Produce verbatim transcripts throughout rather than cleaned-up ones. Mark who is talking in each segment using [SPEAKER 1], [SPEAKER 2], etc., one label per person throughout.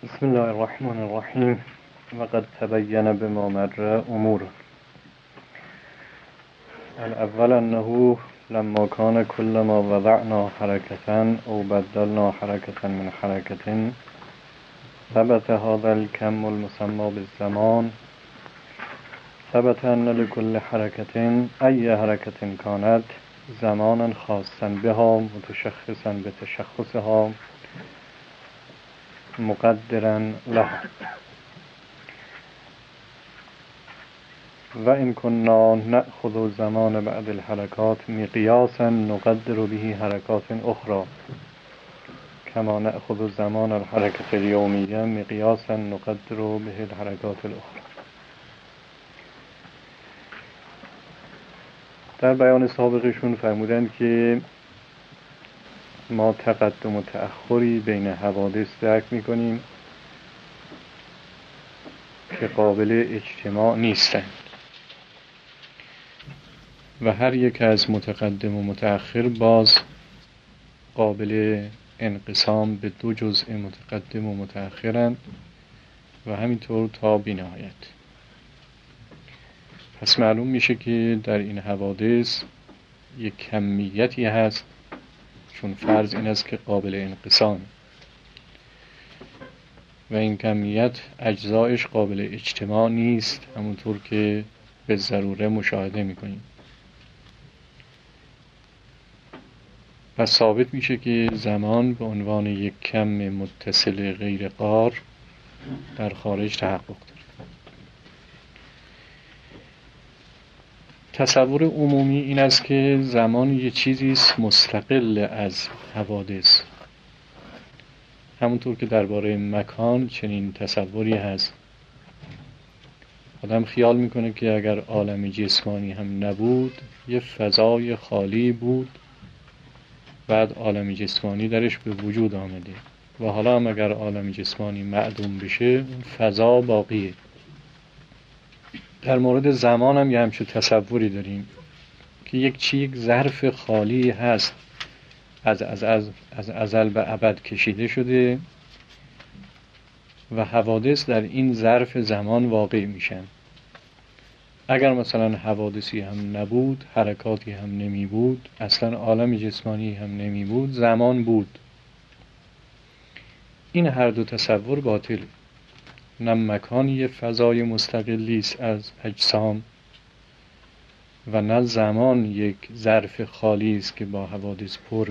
[SPEAKER 1] بسم الله الرحمن الرحیم و قد تبین بما مر امور. الاول انه لما كان كل ما وضعنا حركة او بدلنا حركة من حركة ثبت هذا الكم المسمى بالزمان. ثبت ان لكل حركة اي حركة كانت زمانا خاصا بها متشخصا بتشخصها مقدرا لها. و إن كنا نأخذ زمان بعد الحركات مقياسا نقدر به حركات أخرى كما نأخذ زمان الحركة اليومية مقياسا نقدر به الحركات الأخرى. در بیان سابقشون فرمودند که ما تقدم و تأخری بین حوادث درک می‌کنیم که قابل اجتماع نیستند و هر یک از متقدم و متأخر باز قابل انقسام به دو جزء متقدم و متأخرند و همینطور تا بی‌نهایت. پس معلوم میشه که در این حوادث یک کمیتی هست، چون فرض این است که قابل انقسام و این کمیت اجزایش قابل اجتماع نیست، همونطور که به ضروره مشاهده میکنیم. پس ثابت میشه که زمان به عنوان یک کم متصل غیر قار در خارج تحقق داره. تصور عمومی این است که زمان یک چیزی است مستقل از حوادث، همونطور که درباره مکان چنین تصوری هست. آدم خیال میکنه که اگر عالم جسمانی هم نبود یه فضای خالی بود، بعد عالم جسمانی درش به وجود آمده و حالا هم اگر عالم جسمانی معدوم بشه اون فضا باقیه. در مورد زمان هم یه همچون تصوری داریم که یک چی یک ظرف خالی هست، از از از از ازل به ابد کشیده شده و حوادث در این ظرف زمان واقع میشن. اگر مثلا حوادثی هم نبود، حرکاتی هم نمی بود، اصلا عالم جسمانی هم نمی بود، زمان بود. این هر دو تصور باطل. نه مکانی فضای مستقلی است از اجسام و نه زمان یک ظرف خالی است که با حوادث پر،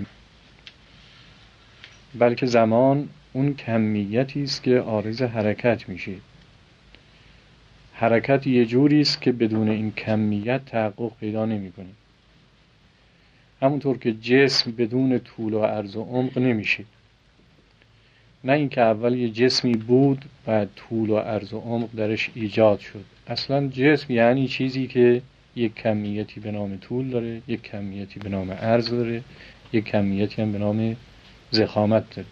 [SPEAKER 1] بلکه زمان اون کمیتی است که عارض حرکت میشه. حرکت یه جوری است که بدون این کمیت تحقق پیدا نمیکنه. همونطور که جسم بدون طول و عرض و عمق نمیشه. نه اینکه اول یه جسمی بود بعد طول و عرض و عمق درش ایجاد شد. اصلا جسم یعنی چیزی که یک کمیتی به نام طول داره، یک کمیتی به نام عرض داره، یک کمیتی هم به نام ضخامت داره.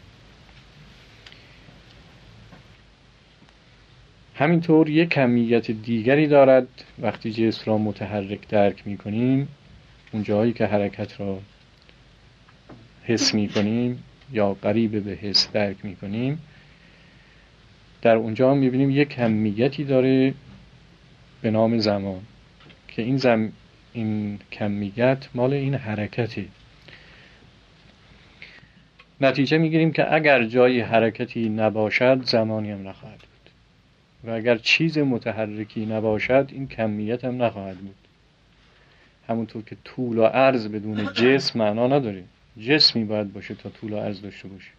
[SPEAKER 1] همینطور یک کمیت دیگری دارد وقتی جسم را متحرک درک می کنیم، اون جایی که حرکت را حس می کنیم یا قریب به حس درک می کنیم، در اونجا می بینیم یک کمیتی داره به نام زمان که این زم این کمیت مال این حرکته. نتیجه می گیریم که اگر جایی حرکتی نباشد زمانی هم نخواهد بود و اگر چیز متحرکی نباشد این کمیت هم نخواهد بود. همونطور که طول و عرض بدون جسم معنا نداره، جسمی باید باشه تا طول و عرض داشته باشه.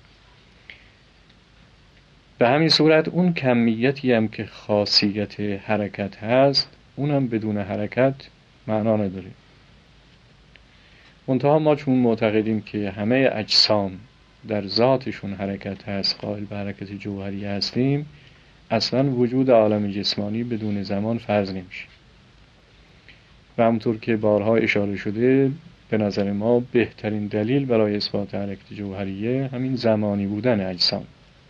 [SPEAKER 1] به همین صورت اون کمیتی هم که خاصیت حرکت هست اون هم بدون حرکت معنا نداره. منتها ما چون معتقدیم که همه اجسام در ذاتشون حرکت هست، قائل به حرکت جوهری هستیم، اصلا وجود عالم جسمانی بدون زمان فرض نمیشه. و همونطور که بارها اشاره شده به نظر ما بهترین دلیل برای اثبات حرکت جوهریه همین زمانی بودن اجسام.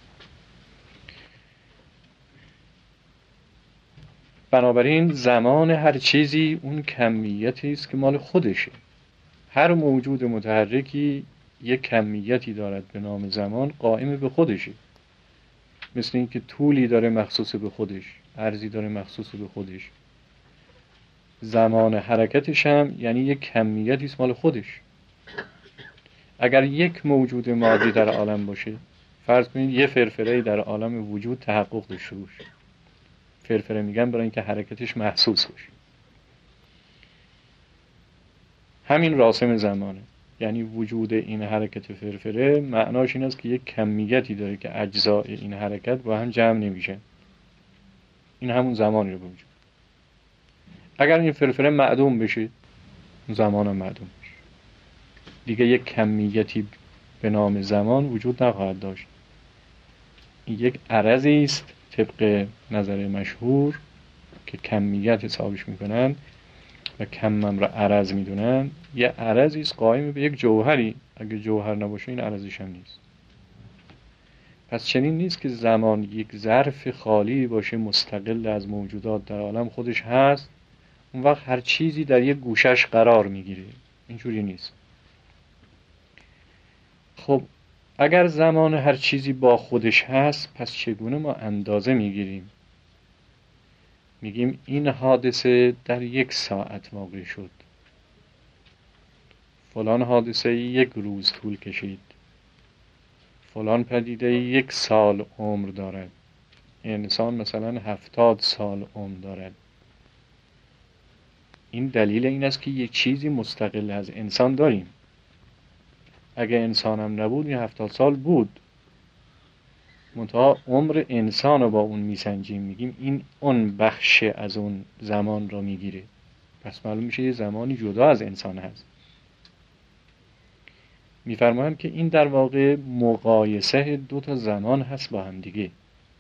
[SPEAKER 1] بنابراین زمان هر چیزی اون کمیتی است که مال خودشه. هر موجود متحرکی یک کمیتی دارد به نام زمان قائم به خودشه. مثل این که طولی داره مخصوص به خودش، عرضی داره مخصوص به خودش، زمان حرکتش هم یعنی یک کمیتی است مال خودش. اگر یک موجود مادی در عالم باشه، فرض کنید یه فرفره در عالم وجود تحقق داشته باشه، فرفره میگن برای اینکه حرکتش محسوس باشه، همین راسم زمانه. یعنی وجود این حرکت فرفره معناش این است که یک کمیتی داره که اجزای این حرکت با هم جمع نمیشن، این همون زمانی رو به وجود. اگر این فرفره معدوم بشه، زمان هم معدوم بشه، دیگه یک کمیتی به نام زمان وجود نخواهد داشت. این یک عرضی است طبق نظر مشهور که کمیت حسابش میکنن و کمم را عرض میدونن. یه عرضی است قائم به یک جوهری، اگه جوهر نباشه این عرضش هم نیست. پس چنین نیست که زمان یک ظرف خالی باشه مستقل از موجودات در عالم خودش هست، اون وقت هر چیزی در یک گوشش قرار میگیره. اینجوری نیست. خب اگر زمان هر چیزی با خودش هست، پس چگونه ما اندازه میگیریم؟ میگیم این حادثه در یک ساعت واقع شد، فلان حادثه یک روز طول کشید، فلان پدیده یک سال عمر دارد، انسان مثلا هفتاد سال عمر دارد. این دلیل این است که یک چیزی مستقل از انسان داریم. اگه انسان هم نبود این هفتاد سال بود، منتها عمر انسان رو با اون میسنجیم، میگیم این اون بخش از اون زمان رو میگیره، پس معلوم میشه یه زمانی جدا از انسان هست. میفرمایند که این در واقع مقایسه دو تا زمان هست با هم دیگه،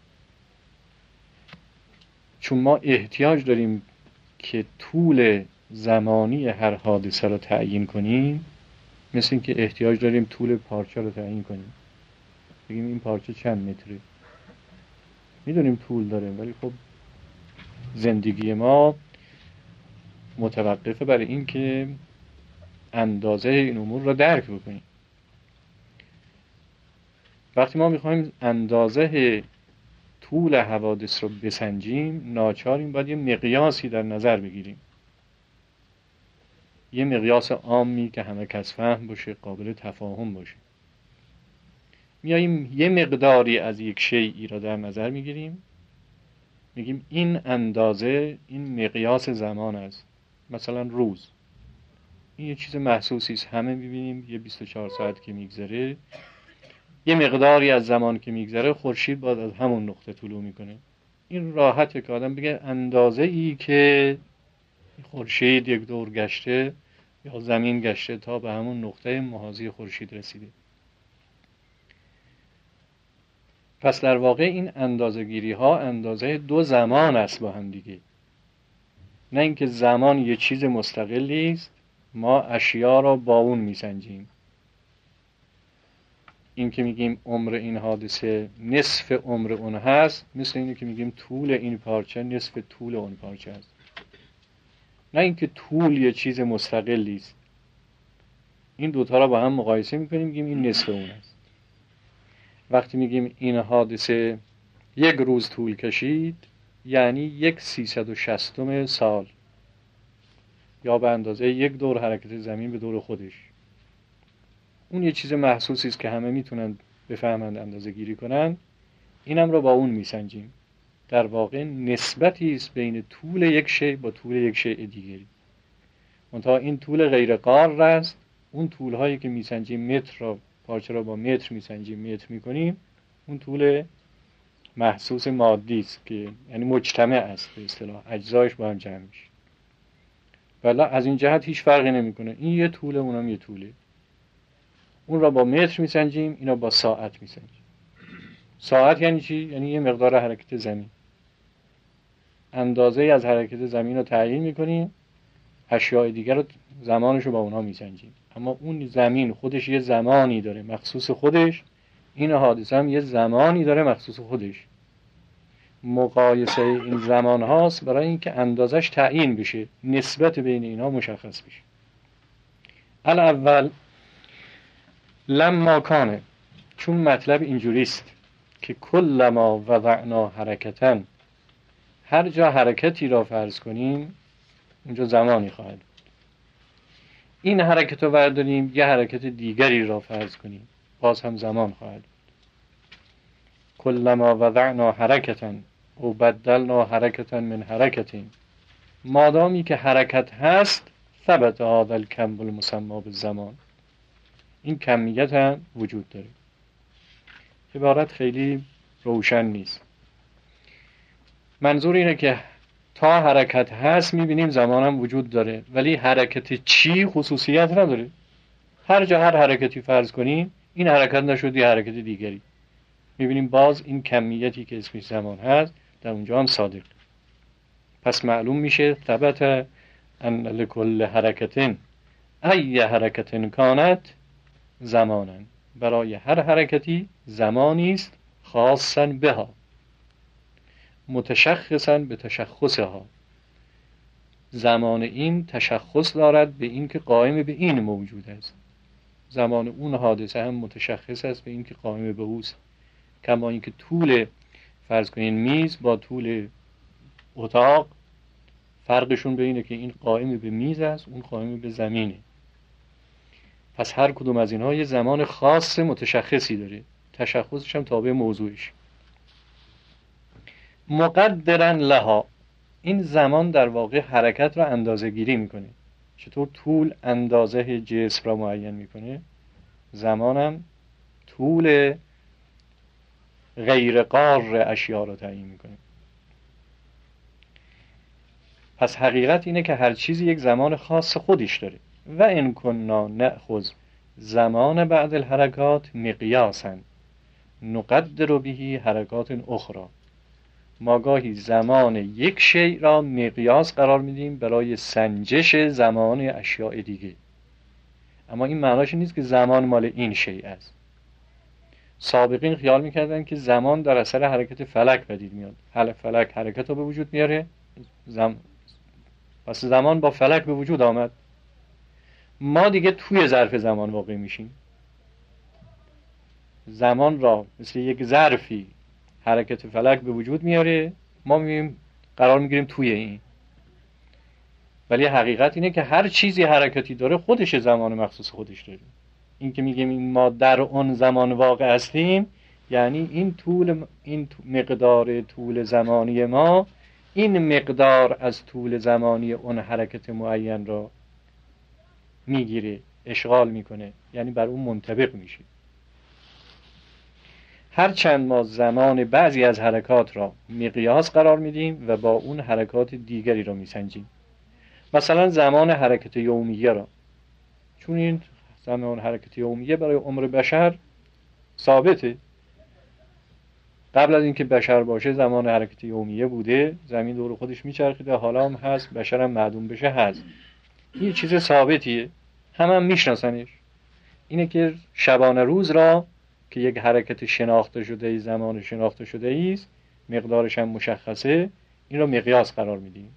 [SPEAKER 1] چون ما احتیاج داریم که طول زمانی هر حادثه رو تعیین کنیم، مثل این که احتیاج داریم طول پارچه رو تعیین کنیم، بگیم این پارچه چند متره. میدونیم طول داره، ولی خب زندگی ما متوقفه برای این که اندازه این امور رو درک بکنیم. وقتی ما میخوایم اندازه طول حوادث رو بسنجیم، ناچاریم باید یه مقیاسی در نظر بگیریم، یه مقیاس عامی که همه کس فهم باشه، قابل تفاهم باشه. میاییم یه مقداری از یک شیئی را در نظر میگیریم، میگیم این اندازه، این مقیاس زمان است. مثلا روز، این یه چیز محسوسی است، همه میبینیم یه بیست و چهار ساعت که میگذره، یه مقداری از زمان که میگذره خورشید باید از همون نقطه طلوع میکنه. این راحته که آدم بگه اندازه ای که خورشید یک دور گشته یا زمین گشته تا به همون نقطه محاذی خورشید رسیده. پس در واقع این اندازه‌گیری ها اندازه دو زمان است با هم دیگه، نه اینکه زمان یه چیز مستقلی است ما اشیا را با اون میسنجیم. این که میگیم عمر این حادثه نصف عمر اون هست، مثل اینه که میگیم طول این پارچه نصف طول اون پارچه است، نه اینکه طول یه چیز مستقلی است. این دوتا را با هم مقایسه میکنیم، میگیم این نصف اون است. وقتی میگیم این حادثه یک روز طول کشید، یعنی یک سیصد و شصتم سال، یا به اندازه یک دور حرکت زمین به دور خودش. اون یه چیز محسوسی است که همه میتونن بفهمند، اندازه گیری کنن. اینم رو با اون میسنجیم. در واقع نسبتی است بین طول یک شیء با طول یک شیء دیگری. منتها این طول غیر قار است. اون طول هایی که میسنجیم، متر را، پارچه را با متر میسنجیم، متر میکنیم، اون طول محسوس مادی است که یعنی مجتمع است، به اصطلاح اجزایش با هم جمع میشه. ولی از این جهت هیچ فرقی نمیکنه، این یه طوله اونم یه طوله. اون را با متر میسنجیم، اینا با ساعت میسنجیم. ساعت یعنی چی؟ یعنی یه مقدار حرکت زمین. اندازه از حرکت زمین رو تعیین میکنیم، اشیاء دیگر رو زمانش رو با اونها میسنجیم. اما اون زمین خودش یه زمانی داره مخصوص خودش، این حادثه هم یه زمانی داره مخصوص خودش. مقایسه این زمان هاست برای اینکه اندازش تعیین بشه، نسبت بین اینا مشخص بشه. الاول لما کانه، چون مطلب اینجوریست که کلما وضعنا حرکتن، هر جا حرکتی را فرض کنیم اونجا زمانی خواهد بود. این حرکت رو برداریم یه حرکت دیگری را فرض کنیم، باز هم زمان خواهد بود. کلما وضعنا حرکتن او بدلنا حرکتن من حرکتین، مادامی که حرکت هست ثبت هذا الکم المسمى بالزمان، این کمیت هم وجود داره. عبارت خیلی روشن نیست. منظور اینه که تا حرکت هست میبینیم زمان هم وجود داره، ولی حرکت چی خصوصیت نداره. هر جا هر حرکتی فرض کنیم این حرکت نشد یه حرکت دیگری، میبینیم باز این کمیتی که اسمش زمان هست در اونجا هم صادق. پس معلوم میشه ثبت ان لکل حرکتن ای حرکتن کانت زمانن، برای هر حرکتی زمانی است خاصا بها متشخصا به تشخصها، زمان این تشخص دارد به این که قائم به این موجود است، زمان اون حادثه هم متشخص است به این که قائم به اوست. کما اینکه طول فرض کنین میز با طول اتاق فرقشون به اینه که این قائم به میز است اون قائم به زمینه. پس هر کدوم از اینها یه زمان خاص متشخصی داره، تشخصش هم تابع موضوعش. مقدرن لها، این زمان در واقع حرکت را اندازه گیری میکنه. چطور طول اندازه جسم را معین میکنه، زمانم طول غیر قار اشیاء را تعیین میکنه. پس حقیقت اینه که هر چیزی یک زمان خاص خودش داره. و ان کنا نأخذ زمان بعد الحرکات مقیاسا نقدر به حرکات اخرى، ما گاهی زمان یک شیء را مقیاس قرار میدیم برای سنجش زمان اشیاء دیگه، اما این معناش نیست که زمان مال این شیء است. سابقین خیال میکردن که زمان در اثر حرکت فلک پدید میاد، حل فلک حرکت رو به وجود میاره، زم... پس زمان با فلک به وجود آمد. ما دیگه توی ظرف زمان واقع میشیم، زمان را مثل یک ظرفی حرکت فلک به وجود میاره، ما میگیم قرار میگیریم توی این. ولی حقیقت اینه که هر چیزی حرکتی داره خودش زمان مخصوص خودش داره. این که میگیم این ما در اون زمان واقع هستیم، یعنی این طول این مقدار طول زمانی ما این مقدار از طول زمانی اون حرکت معین را میگیره، اشغال میکنه، یعنی بر اون منطبق میشه. هر چند ما زمان بعضی از حرکات را مقیاس قرار میدیم و با اون حرکات دیگری را میسنجیم. مثلا زمان حرکت یومیه را، چون این زمان حرکت یومیه برای عمر بشر ثابته، قبل از اینکه بشر باشه زمان حرکت یومیه بوده، زمین دور خودش میچرخیده، حالا هم هست، بشر هم معدوم بشه هست. این چیز ثابتیه، همه هم میشناسنش. اینه که شبانه روز را که یک حرکت شناخته شده ای، زمان شناخته شده ای است، مقدارش هم مشخصه، این را مقیاس قرار میدیم.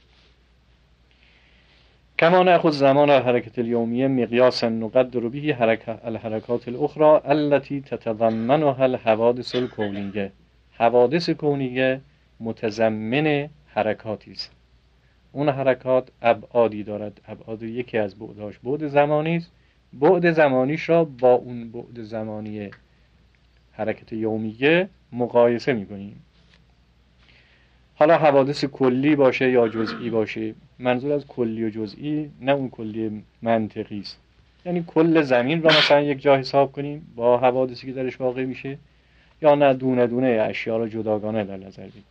[SPEAKER 1] کما نأخذ زمان الحرکت الیومیه مقیاسا نقدر به الحرکات الاخرى التي تتضمنها الحوادث الکونیه. حوادث کونیه متضمن حرکاتی است. اون حرکات ابعادی دارد، ابعاد یکی از بعداش بعد زمانی است. بعد زمانیش را با اون بعد زمانی حرکت یومیه مقایسه می‌کنیم. حالا حوادث کلی باشه یا جزئی باشه، منظور از کلی و جزئی نه اون کلی منطقی است، یعنی کل زمین را مثلا یک جا حساب کنیم با حوادثی که درش واقع میشه، یا نه دونه دونه اشیا را جداگانه در نظر بگیریم.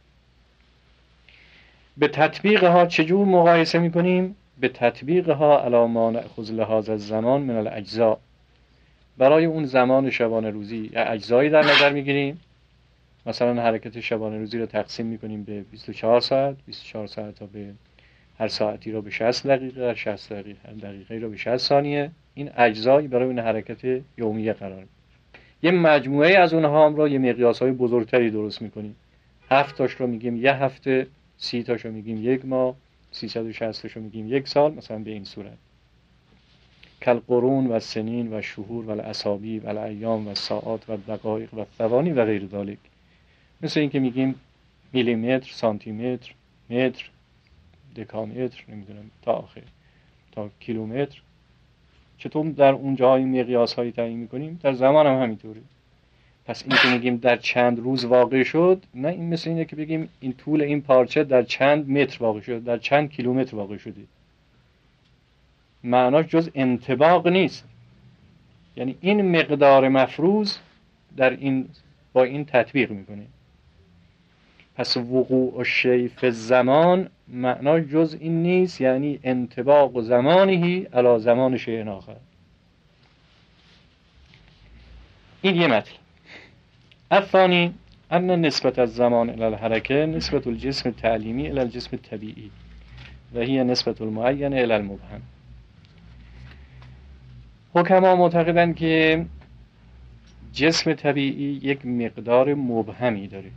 [SPEAKER 1] به تطبیق ها چجور مقایسه میکنیم؟ به تطبیق ها علی ما نأخذ لهذا الزمان من الاجزاء، برای اون زمان شبانه روزی یا اجزایی در نظر میگیریم. مثلا حرکت شبانه روزی رو تقسیم میکنیم به بیست و چهار ساعت، بیست و چهار ساعت تا به هر ساعتی رو به شصت دقیقه، هر شصت دقیقه هر دقیقه رو به شصت ثانیه. این اجزایی برای اون حرکت یومیه قرار میدیم. یه مجموعه از اونها هم رو یه مقیاس‌های بزرگتری درست میکنیم. هفت تاش رو میگیم یه هفته، سی تاشو میگیم یک ماه، سیصد و شصت تاشو میگیم یک سال، مثلا به این صورت. کالقرون و سنین و شهور و الاسابی و الایام و ساعات و دقایق و ثوانی و غیر ذالک. مثل این که میگیم میلیمتر، سانتی متر، متر، دکامتر، نمیدونم تا آخر، تا کیلومتر. چطور در اون جاهای مقیاس هایی تعیین میکنیم، در زمان هم همینطوره. پس این که میگیم در چند روز واقع شد، نه، این مثل اینه که بگیم این طول این پارچه در چند متر واقع شد، در چند کیلومتر واقع شده. معناش جز انطباق نیست. یعنی این مقدار مفروض در این با این تطبیق میکنه. پس وقوع الشیء فی الزمان معناش جز این نیست، یعنی انطباق زمانهی علی زمان شیء آخر. این یه مطلب. الثانی ان نسبت الزمان الى الحرکه نسبت الجسم التعلیمی الى الجسم الطبیعی و هی نسبت المعین الى المبهم. حکما معتقدند که جسم طبیعی یک مقدار مبهمی داره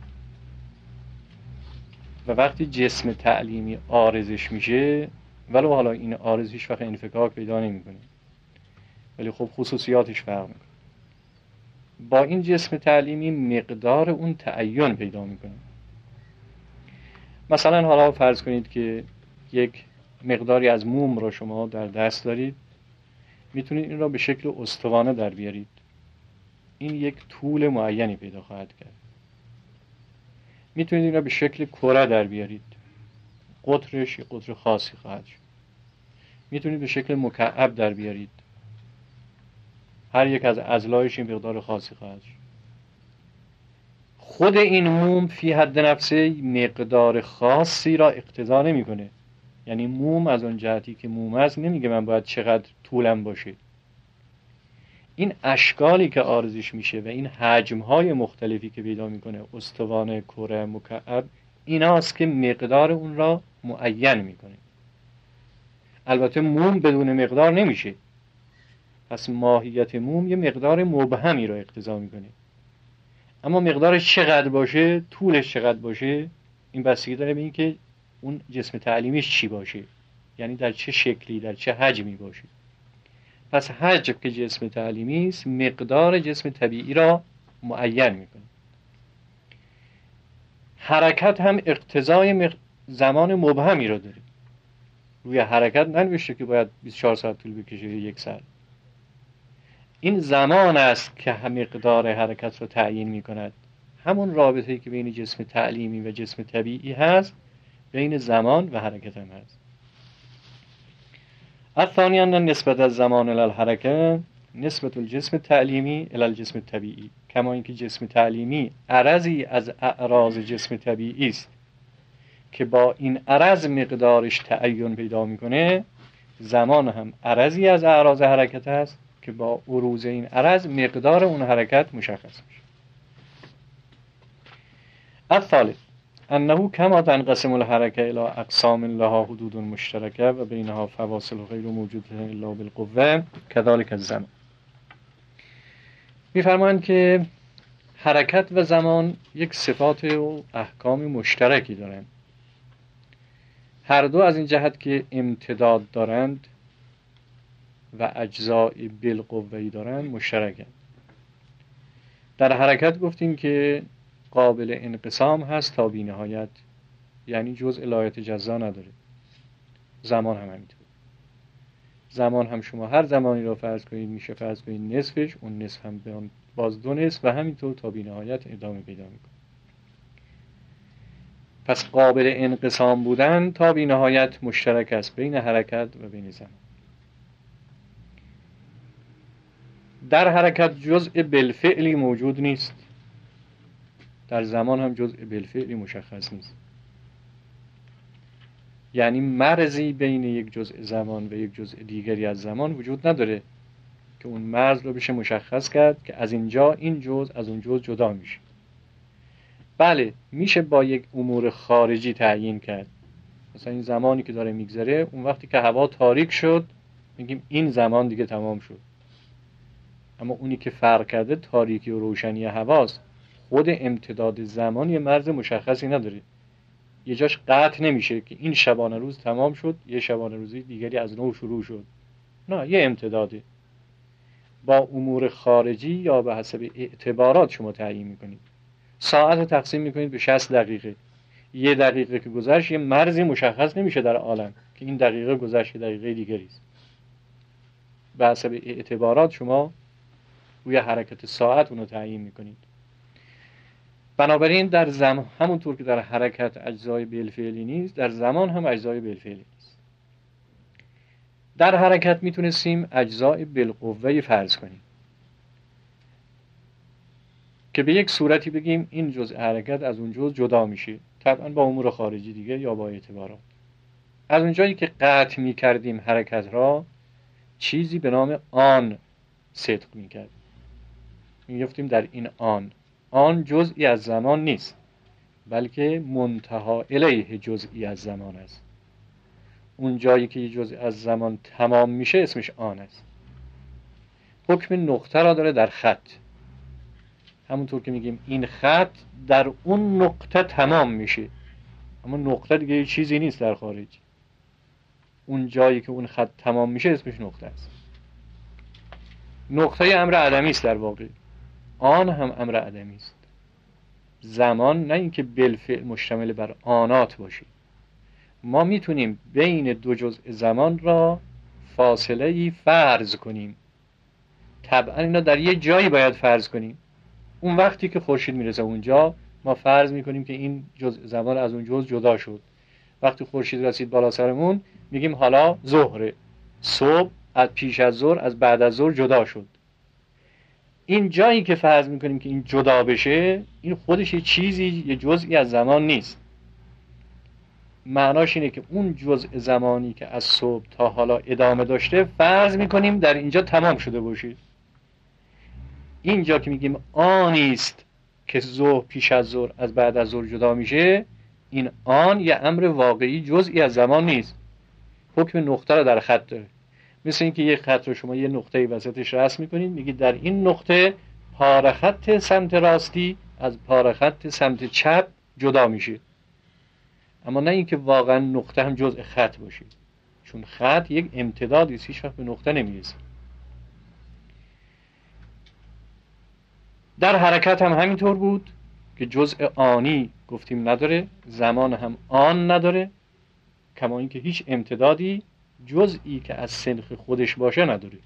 [SPEAKER 1] و وقتی جسم تعلیمی عارضش میشه، ولو حالا این عارض هیچ وقت انفکاک پیدا نمیکنه، ولی خب خصوصیاتش فرق میکنه، با این جسم تعلیمی مقدار اون تعین پیدا میکنه. مثلا حالا فرض کنید که یک مقداری از موم را شما در دست دارید، میتونید این را به شکل استوانه در بیارید. این یک طول معینی پیدا خواهد کرد. میتونید این را به شکل کره در بیارید، قطرش یک قطر خاصی خواهد شد. میتونید به شکل مکعب در بیارید، هر یک از اضلاعش این مقدار خاصی خواهد شد. خود این موم فی حد نفسه مقدار خاصی را اقتضا نمیکنه. یعنی موم از اون جهتی که موم است نمیگه من باید چقدر طولم باشه. این اشکالی که عارضش میشه و این حجم‌های مختلفی که پیدا میکنه، استوانه، کره، مکعب، ایناست که مقدار اون را معین میکنه. البته موم بدون مقدار نمیشه. پس ماهیت موم یه مقدار مبهمی را اقتضا میکنه. اما مقدارش چقدر باشه، طولش چقدر باشه، این بستگی داره به این که اون جسم تعلیمیش چی باشه، یعنی در چه شکلی، در چه حجمی باشه. پس حجم که جسم تعلیمی است، مقدار جسم طبیعی را معین میکنه. حرکت هم اقتضای مق... زمان مبهمی را داره. روی حرکت ننوشته که باید بیست و چهار ساعت طول بکشه، یک ساعت. این زمان است که مقدار حرکت را تعیین میکند. همون رابطه‌ای که بین جسم تعلیمی و جسم طبیعی هست، بین زمان و حرکت هم هست. الثانی ان نسبت الزمان الى الحرکه نسبت الجسم تعلیمی الى الجسم طبیعی، کما اینکه جسم تعلیمی عرضی از اعراض جسم طبیعی است که با این عرض مقدارش تعین پیدا میکنه، زمان هم عرضی از اعراض حرکت است که با عروض این عرض مقدار اون حرکت مشخص میشه. الثالث انه کما تنقسم الحرکه الى اقسام لها حدود مشترکه و بینها فواصل غیر موجوده الا بالقوه كذلك الزمان. میفرمایند که حرکت و زمان یک صفات و احکام مشترکی دارند. هر دو از این جهت که امتداد دارند و اجزاء بالقوه‌ای دارند مشترکند. در حرکت گفتیم که قابل انقسام هست تا بی نهایت، یعنی جزء لا یتجزا نداره. زمان هم همینطور. زمان هم شما هر زمانی را فرض کنید میشه فرض کنید نصفش، اون نصف هم به باز دو نصف و همینطور تا بی نهایت ادامه پیدا میکنه. پس قابل انقسام بودن تا بی نهایت مشترک است بین حرکت و بین زمان. در حرکت جزء بالفعلی موجود نیست، در زمان هم جزء بالفعلی مشخص نیست. یعنی مرزی بین یک جزء زمان و یک جزء دیگری از زمان وجود نداره که اون مرز رو بشه مشخص کرد که از اینجا این جزء از اون جزء جدا میشه. بله میشه با یک امور خارجی تعیین کرد. مثلا این زمانی که داره میگذره، اون وقتی که هوا تاریک شد میگیم این زمان دیگه تمام شد. اما اونی که فرق کرده تاریکی و روشنی هواست. خود امتداد زمان یه مرز مشخصی نداره. یه جاش قطع نمیشه که این شبانه روز تمام شد، یه شبانه روزی دیگری از نو شروع شد. نه، یه امتداده. با امور خارجی یا به حسب اعتبارات شما تعیین میکنید. ساعت رو تقسیم میکنید به شصت دقیقه. یه دقیقه که گذشت یه مرزی مشخص نمیشه در عالم که این دقیقه گذشت دقیقه دیگری است. به حسب اعتبارات شما روی حرکت ساعت اونو تعیین میکنید. بنابراین در زمان، همونطور که در حرکت اجزای بالفعلی نیست، در زمان هم اجزای بالفعلی نیست. در حرکت میتونستیم اجزای بالقوه فرض کنیم که به یک صورتی بگیم این جزء حرکت از اون جزء جدا میشه، طبعا با امور خارجی دیگه یا با اعتبارات. از اونجایی که قطع میکردیم حرکت را، چیزی به نام آن صدق میکرد. میگفتیم در این آن، آن جزئی از زمان نیست، بلکه منتها الیه جزئی از زمان است. اون جایی که یه جزء از زمان تمام میشه اسمش آن است. حکم نقطه را داره در خط. همونطور که میگیم این خط در اون نقطه تمام میشه، اما نقطه دیگه یه چیزی نیست در خارج. اون جایی که اون خط تمام میشه اسمش نقطه است. نقطه امر عدمی است در واقع، آن هم امر عدمی است. زمان نه اینکه بالفعل مشتمل بر آنات باشه. ما میتونیم بین دو جزء زمان را فاصله ای فرض کنیم. طبعا اینا در یه جایی باید فرض کنیم. اون وقتی که خورشید میرسه اونجا، ما فرض میکنیم که این جزء زمان از اون جزء جدا شد. وقتی خورشید رسید بالا سرمون، میگیم حالا ظهره، صبح از پیش از ظهر از بعد از ظهر جدا شد. این جایی که فرض میکنیم که این جدا بشه، این خودش یه چیزی، یه جزئی از زمان نیست. معناش اینه که اون جزء زمانی که از صبح تا حالا ادامه داشته، فرض میکنیم در اینجا تمام شده باشه. اینجا که میگیم آنیست که ظهر پیش از ظهر از بعد از ظهر جدا میشه، این آن یه امر واقعی جزئی از زمان نیست. حکم نقطه رو در خط داره. مثل اینکه یه خط رو شما یه نقطه وسطش رسم میکنید، میگید در این نقطه پاره خط سمت راستی از پاره خط سمت چپ جدا میشه. اما نه اینکه واقعا نقطه هم جزء خط باشه، چون خط یک امتدادی است، هیچ وقت به نقطه نمیرسه. در حرکت هم همینطور بود که جزء آنی گفتیم نداره، زمان هم آن نداره، کما اینکه هیچ امتدادی جزئی که از سنخ خودش باشه نداره.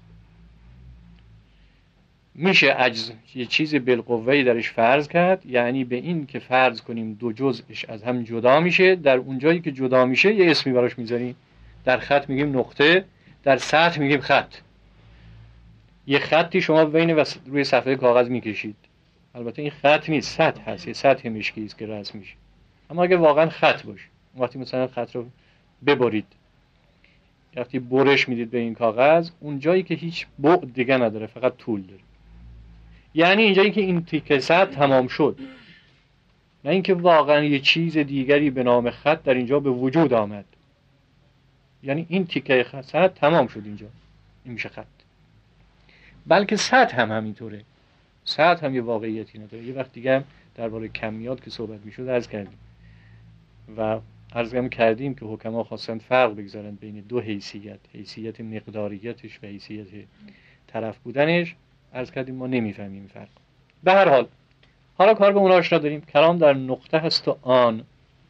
[SPEAKER 1] میشه عجز یه چیز بالقوه‌ای درش فرض کرد، یعنی به این که فرض کنیم دو جزءش از هم جدا میشه، در اون جایی که جدا میشه یه اسمی براش میذاریم. در خط میگیم نقطه، در سطح میگیم خط. یه خطی شما بین و روی صفحه کاغذ میکشید، البته این خط نیست، سطح هست، یه سطح مشکی است که رسم میشه. اما اگه واقعا خط باشه، وقتی مثلا خط رو ببرید، وقتی برش میدید به این کاغذ، اون جایی که هیچ بعد دیگه نداره، فقط طول داره، یعنی اینجایی که این تیکه سطح تمام شد، نه اینکه واقعا یه چیز دیگری به نام خط در اینجا به وجود آمد. یعنی این تیکه سطح تمام شد اینجا، این میشه خط. بلکه سطح هم همینطوره، سطح هم یه واقعیتی نداره. یه وقت دیگه هم درباره کمیات که صحبت میشد عرض کردیم و عرض هم کردیم که حکما خواستن فرق بگذارن بین دو حیثیت، حیثیت مقداریتش و حیثیت طرف بودنش. عرض کردیم ما نمیفهمیم فرق. به هر حال حالا کار به اون آشنا داریم. کلام در نقطه هست و آن.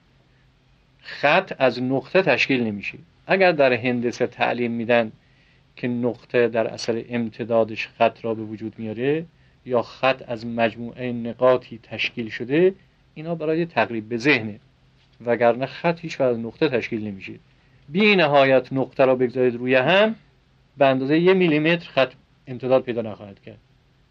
[SPEAKER 1] خط از نقطه تشکیل نمیشه. اگر در هندسه تعلیم میدن که نقطه در اثر امتدادش خط را به وجود میاره یا خط از مجموعه نقاطی تشکیل شده، اینا برای تقریب به ذهنه، وگرنه خط هیچ وقت از نقطه تشکیل نمیشه. بی نهایت نقطه را بگذارید روی هم، به اندازه یک میلیمتر خط امتداد پیدا نخواهد کرد.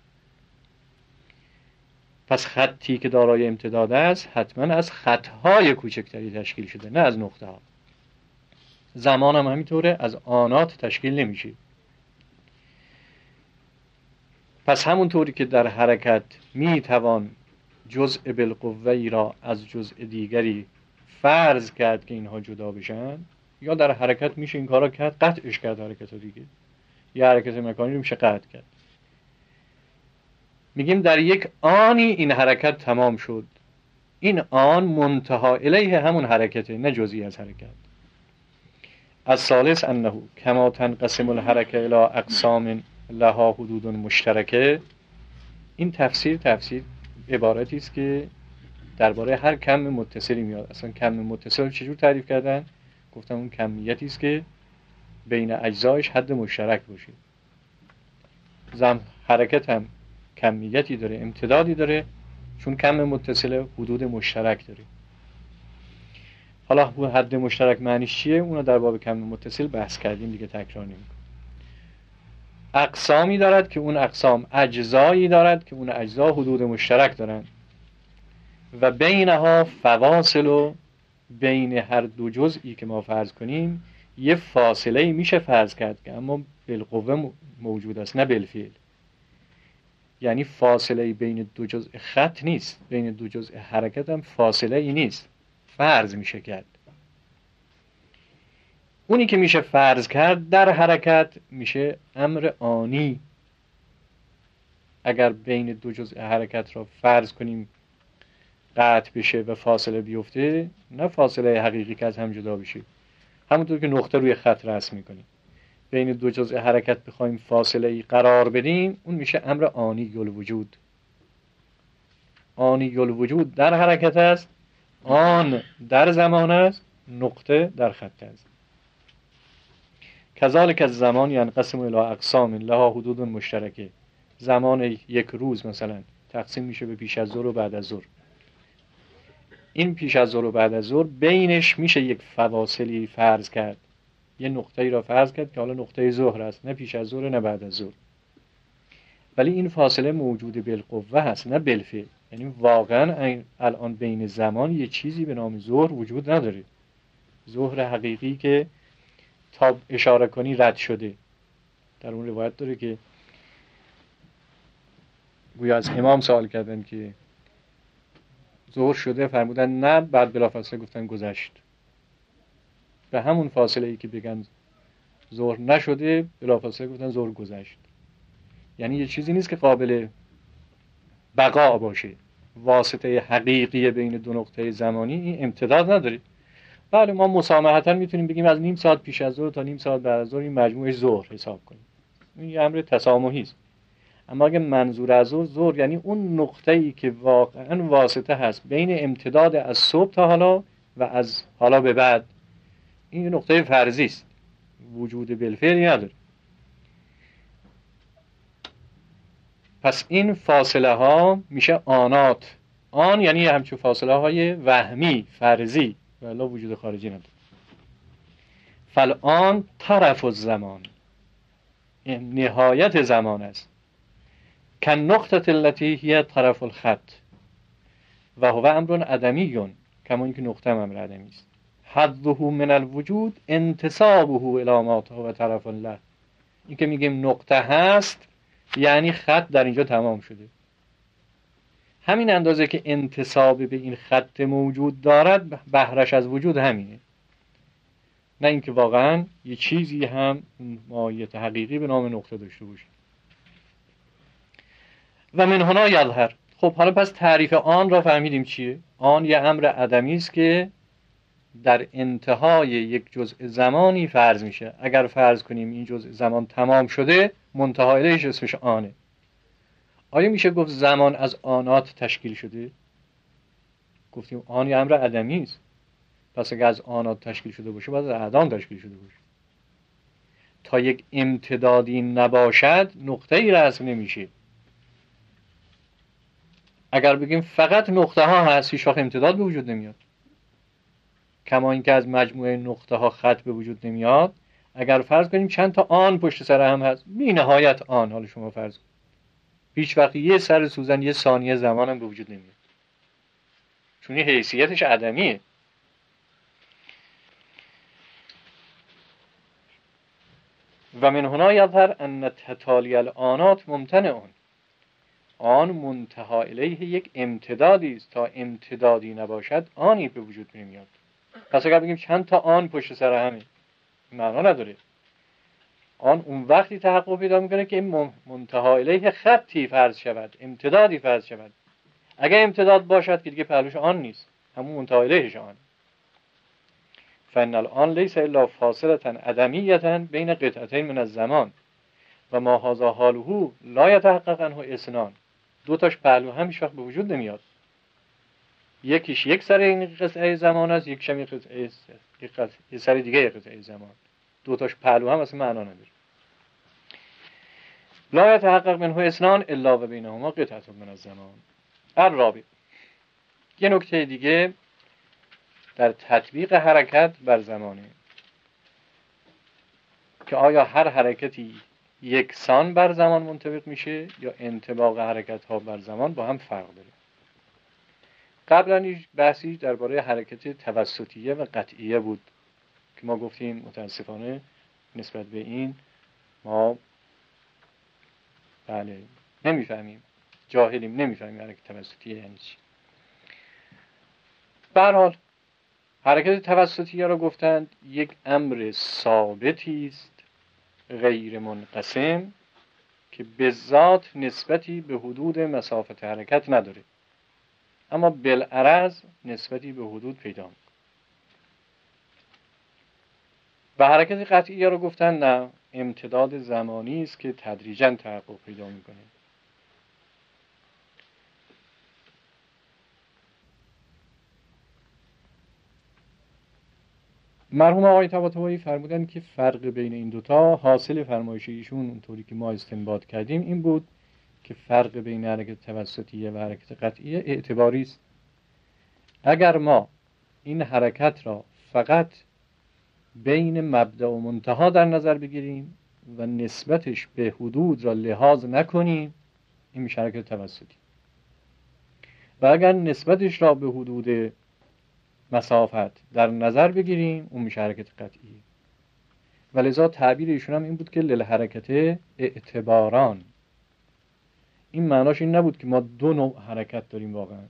[SPEAKER 1] پس خطی که دارای امتداد است حتما از خطهای کوچکتری تشکیل شده، نه از نقطه ها. زمان هم همینطوره، از آنات تشکیل نمیشه. پس همونطوری که در حرکت میتوان جزء بالقوه‌ای را از جزء دیگری فرض کرد که اینها جدا بشن، یا در حرکت میشه این کارا کرد، قطعش کرد حرکت ها دیگه. یه حرکت مکانی رو میشه قطع کرد. میگیم در یک آنی این حرکت تمام شد. این آن منتها الیه همون حرکته، نه جزئی از حرکت. از ثالث انه کما تنقسم الحرکه الی اقسام لها حدود مشترکه. این تفسیر تفسیر عبارتی است که درباره هر کم متصلی میاد. اصلا کم متصل چجور تعریف کردن؟ گفتم اون کمیتی است که بین اجزایش حد مشترک باشه. زم حرکت هم کمیتی داره، امتدادی داره، چون کم متصل حدود مشترک داره. حالا حد مشترک معنیش چیه؟ اونو در باب کم متصل بحث کردیم دیگه، تکرار نمی‌کنم. اقسامی دارد که اون اقسام اجزایی دارد که اون اجزا حدود مشترک دارن و بینها فواصل، و بین هر دو جزئی که ما فرض کنیم یه فاصله میشه فرض کرد که اما بالقوه موجود است، نه بالفعل. یعنی فاصله بین دو جزء خط نیست، بین دو جزء حرکت هم فاصله ای نیست، فرض میشه کرد. اونی که میشه فرض کرد در حرکت میشه امر آنی. اگر بین دو جزء حرکت را فرض کنیم قطع بشه و فاصله بیفته، نه فاصله حقیقی که از هم جدا بشه، همونطور که نقطه روی خط رسم میکنیم، بین دو جزء حرکت بخوایم فاصله ای قرار بدیم، اون میشه امر آنی الوجود. آنی الوجود در حرکت است، آن در زمان است، نقطه در خط است. کذالک الزمان ینقسم الی اقسام لها حدود مشترکه. زمان یک روز مثلا تقسیم میشه به پیش از ظهر و بعد از ظهر. این پیش از ظهر و بعد از ظهر بینش میشه یک فواصلی فرض کرد، یه نقطه‌ای را فرض کرد که حالا نقطه ظهر است، نه پیش از ظهر نه بعد از ظهر. ولی این فاصله موجود بالقوه هست، نه بالفعل. یعنی واقعا الان بین زمان یه چیزی به نام ظهر وجود نداره. ظهر حقیقی که تا اشاره کنی رد شده. در اون روایت داره که گویا از امام سوال کردن که ظهر شده، فرمودن نه، بعد بلافاصله گفتن گذشت. به همون فاصله ای که بگن ظهر نشده، بلافاصله گفتن ظهر گذشت. یعنی یه چیزی نیست که قابل بقا باشه. واسطه حقیقی بین دو نقطه زمانی این امتداد نداره. بله ما مسامحتا میتونیم بگیم از نیم ساعت پیش از ظهر تا نیم ساعت بعد از ظهر این مجموعه ظهر حساب کنیم. این یه امر تسامحی است. اما اگه منظور از ظهر ظهر یعنی اون نقطه‌ای که واقعا واسطه هست بین امتداد از صبح تا حالا و از حالا به بعد، این نقطه فرضی است، وجود بالفعلی نداره. پس این فاصله ها میشه آنات. آن یعنی همچون فاصله های وهمی فرضی و الا وجود خارجی نداره. فالآن طرف الزمان، این نهایت زمان است. کن نقطه التي هي طرف الخط و هو امر عدمی، کما اینکه نقطه هم امر عدمی است. حظه من الوجود انتسابه الی ما هو طرف له. این که میگیم نقطه هست یعنی خط در اینجا تمام شده. همین اندازه که انتساب به این خط موجود دارد، بهرش از وجود همینه، نه اینکه واقعا یه چیزی هم ماهیت حقیقی به نام نقطه داشته باشه. و من هنا یظهر. خب حالا پس تعریف آن را فهمیدیم چیه؟ آن یه امر عدمی است که در انتهای یک جزء زمانی فرض میشه. اگر فرض کنیم این جزء زمان تمام شده، منتهای الیهش اسمش آنه. آیا میشه گفت زمان از آنات تشکیل شده؟ گفتیم آن یه امر عدمی است. پس اگر از آنات تشکیل شده باشه باید از اعدام تشکیل شده باشه. تا یک امتدادی نباشد نقطه‌ای رسم نمیشه. اگر بگیم فقط نقطه ها هست، هیچ وقت امتداد به وجود نمیاد. کما اینکه از مجموعه نقطه ها خط به وجود نمیاد. اگر فرض کنیم چند تا آن پشت سر هم هست، بی نهایت آن، حالا شما فرض کنید، هیچ وقت یه سر سوزن یه ثانیه زمان هم به وجود نمیاد، چون این حیثیتش عدمیه. و من هنا یظهر ان تتالی الآنات ممتنع. آن منتها الیه یک امتدادی است. تا امتدادی نباشد آنی به وجود نمیاد. پس اگر بگیم چند تا آن پشت سر همه، معنا نداره. آن اون وقتی تحقق پیدا میکنه که منتها الیه خطی فرض شود، امتدادی فرض شود. اگر امتداد باشد که دیگه پهلوش آن نیست، همون منتها الیهش آن. فإن الآن لیس الا فاصلة عدمیة بین قطعتین من الزمان و ما هذا حاله لا یتحقق عنه اثنان. دو تاش پهلو هم هیچ وقت به وجود نمیاد. یکیش یک سر این قطعه زمان است، یکیش هم یک قطعه یک سر دیگه قطعه زمان. دو تاش پهلو هم اصلا معنا نداره. لا یتحقق منه اثنان الا و بینهما قطعه من الزمان. الرابع، یه نکته دیگه در تطبیق حرکت بر زمانه که آیا هر حرکتی یکسان بر زمان منطبق میشه یا انطباق حرکت ها بر زمان با هم فرق داره. قبلا بحثی درباره حرکت توسطیه و قطعیه بود که ما گفتیم متاسفانه نسبت به این ما بله نمیفهمیم، جاهلیم، نمیفهمیم حرکت توسطیه یعنی چی. به هر حال حرکت توسطیه را گفتند یک امر ثابتی است غیر منقسم که به ذات نسبتی به حدود مسافت حرکت نداره، اما بالعرض نسبتی به حدود پیدا میکنه. و حرکت قطعیه را گفتند نه، امتداد زمانی است که تدریجاً تحقق پیدا میکنه. مرحوم آقای طباطبایی فرمودند که فرق بین این دوتا حاصل فرمایش ایشون اونطوری که ما استنباط کردیم این بود که فرق بین حرکت توسطیه و حرکت قطعیه اعتباری است. اگر ما این حرکت را فقط بین مبدأ و منتها در نظر بگیریم و نسبتش به حدود را لحاظ نکنیم، این میشه حرکت توسطی. و اگر نسبتش را به حدود مسافت در نظر بگیریم، اون میشه حرکت قطعی. ولذا تعبیر ایشون هم این بود که للحرکت اعتباران. این معناش این نبود که ما دو نوع حرکت داریم واقعا،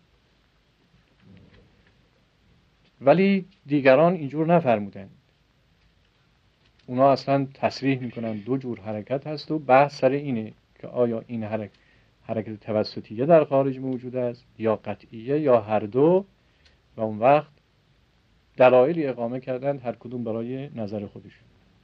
[SPEAKER 1] ولی دیگران اینجور نفرمودن. اونا اصلا تصریح میکنن دو جور حرکت هست و بحث سر اینه که آیا این حرکت حرکت توسطیه در خارج موجود است یا قطعیه یا هر دو، و اون وقت دلایلی اقامه کردن هر کدوم برای نظر خودشون.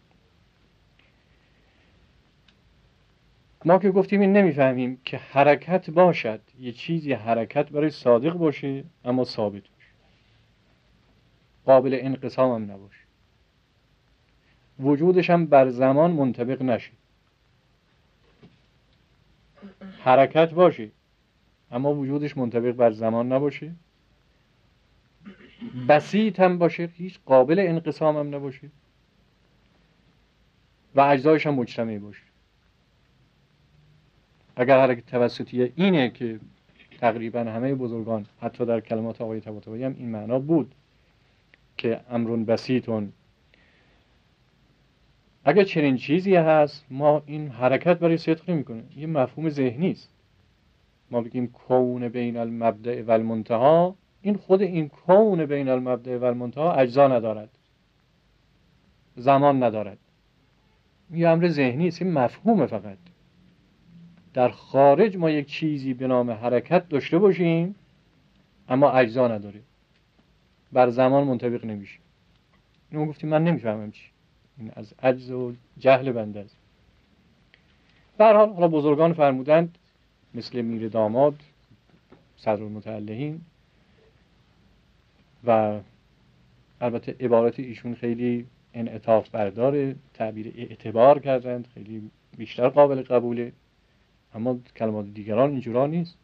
[SPEAKER 1] ما که گفتیم این نمیفهمیم که حرکت باشد یه چیزی حرکت برای صادق باشه اما ثابت باشه، قابل انقسام هم نباشه، وجودش هم بر زمان منطبق نشه. حرکت باشه اما وجودش منطبق بر زمان نباشه، بسیط هم باشه، هیچ قابل انقسام هم نباشه و اجزایش هم مجتمع باشه. اگر حرکت توسطیه اینه که تقریبا همه بزرگان حتی در کلمات آقای طباطبایی هم این معنا بود که امرون بسیطون، اگر چنین چیزی هست ما این حرکت برای صدق نمی کنه، یه مفهوم ذهنی است. ما بگیم کون بین المبدأ و المنتها، این خود این کون بین المبدأ و المنتها اجزا ندارد، زمان ندارد، یه امر ذهنی است، این مفهوم. فقط در خارج ما یک چیزی به نام حرکت داشته باشیم اما اجزا نداره، بر زمان منطبق نمیشه. اینو گفتیم من نمیفهمم چی، این از عجز و جهل بنده است. به هر حال حالا بزرگان فرمودند مثل میر داماد صدرالمتعلقین، و البته عبارت ایشون خیلی انعطاف بردار، تعبیر اعتبار کردند، خیلی بیشتر قابل قبوله، اما کلمات دیگران اینجورا نیست.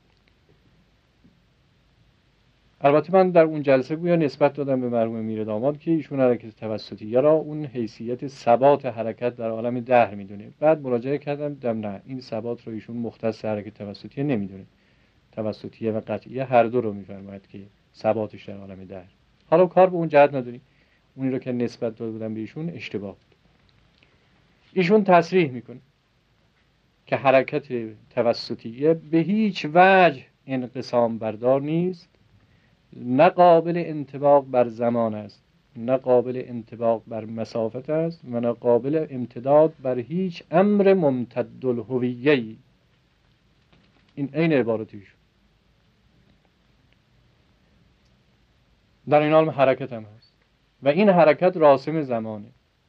[SPEAKER 1] البته من در اون جلسه گویا نسبت دادم به مرحوم میر داماد که ایشون حرکت توسطیه را اون حیثیت ثبات حرکت در عالم دهر میدونه. بعد مراجعه کردم دم نه، این ثبات رو ایشون مختص حرکت توسطیه نمیدونه، توسطیه و قطعیه هر دو رو میفرماید که ثباتش در عالم دهر. حالا کار به اون جهت نداری، اونی رو که نسبت داده بودم به ایشون اشتباه بود. ایشون تصریح میکنه که حرکت توسطیه به هیچ وجه انقسام بردار نیست، نه قابل انطباق بر زمان است، نه قابل انطباق بر مسافت است و نه قابل امتداد بر هیچ امر ممتد الهویه‌ای. این عین عبارتیش. در این حال حرکت هم هست. و این حرکت راسم زمانه.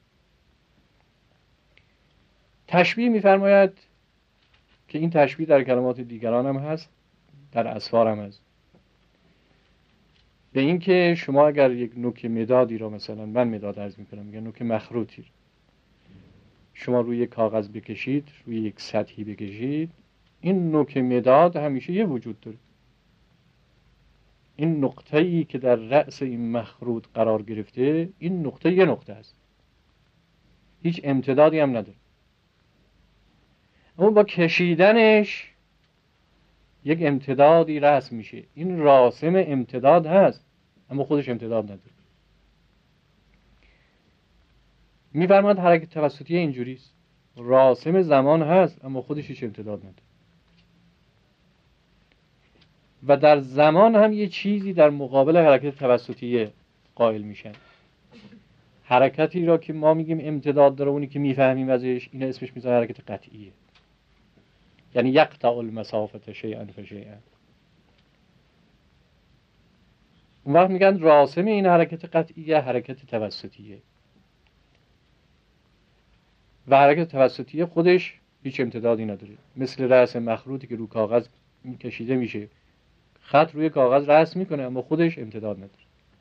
[SPEAKER 1] تشبیه می‌فرماید که این تشبیه در کلمات دیگران هم هست، در اسفار هم هست، به این که شما اگر یک نوک مدادی را، مثلا من مداد عرض می‌کنم، میگن نوک مخروطی، شما روی یک کاغذ بکشید، روی یک سطحی بکشید، این نوک مداد همیشه یه وجود داره. این نقطه‌ای که در رأس این مخروط قرار گرفته، این نقطه یه نقطه است، هیچ امتدادی هم نداره. اما با کشیدنش یک امتدادی رسم میشه. این راسم امتداد هست اما خودش امتداد نداره. میفرماید حرکت توسطی اینجوری است، راسم زمان هست اما خودش هیچ امتداد نداره. و در زمان هم یه چیزی در مقابل حرکت توسطیه قائل میشن. حرکتی را که ما میگیم امتداد داره، اونی که میفهمیم ازش، این اسمش میذاره حرکت قطعیه، یعنی یقطع المسافه شیئا فشیئا. اون وقت میگن راسم این حرکت قطعیه حرکت توسطیه، و حرکت توسطیه خودش هیچ امتدادی نداره. مثل رأس مخروطی که رو کاغذ کشیده میشه، خط روی کاغذ رسم میکنه اما خودش امتداد نداره.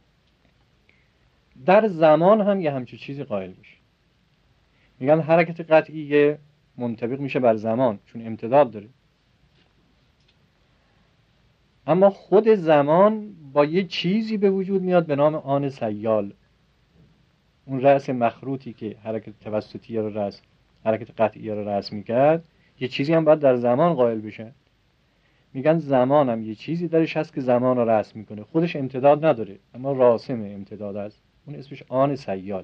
[SPEAKER 1] در زمان هم یه همچین چیزی قائل میشه، میگن حرکت قطعیه منطبق میشه بر زمان چون امتداد داره، اما خود زمان با یه چیزی به وجود میاد به نام آن سیال. اون رأس مخروطی که حرکت توسطیه رو رسم، حرکت قطعیه رو رسم میکرد، یه چیزی هم باید در زمان قائل بشه. میگن زمان هم یه چیزی درش هست که زمان رو رسم میکنه، خودش امتداد نداره اما راسم امتداد است، اون اسمش آن سیال.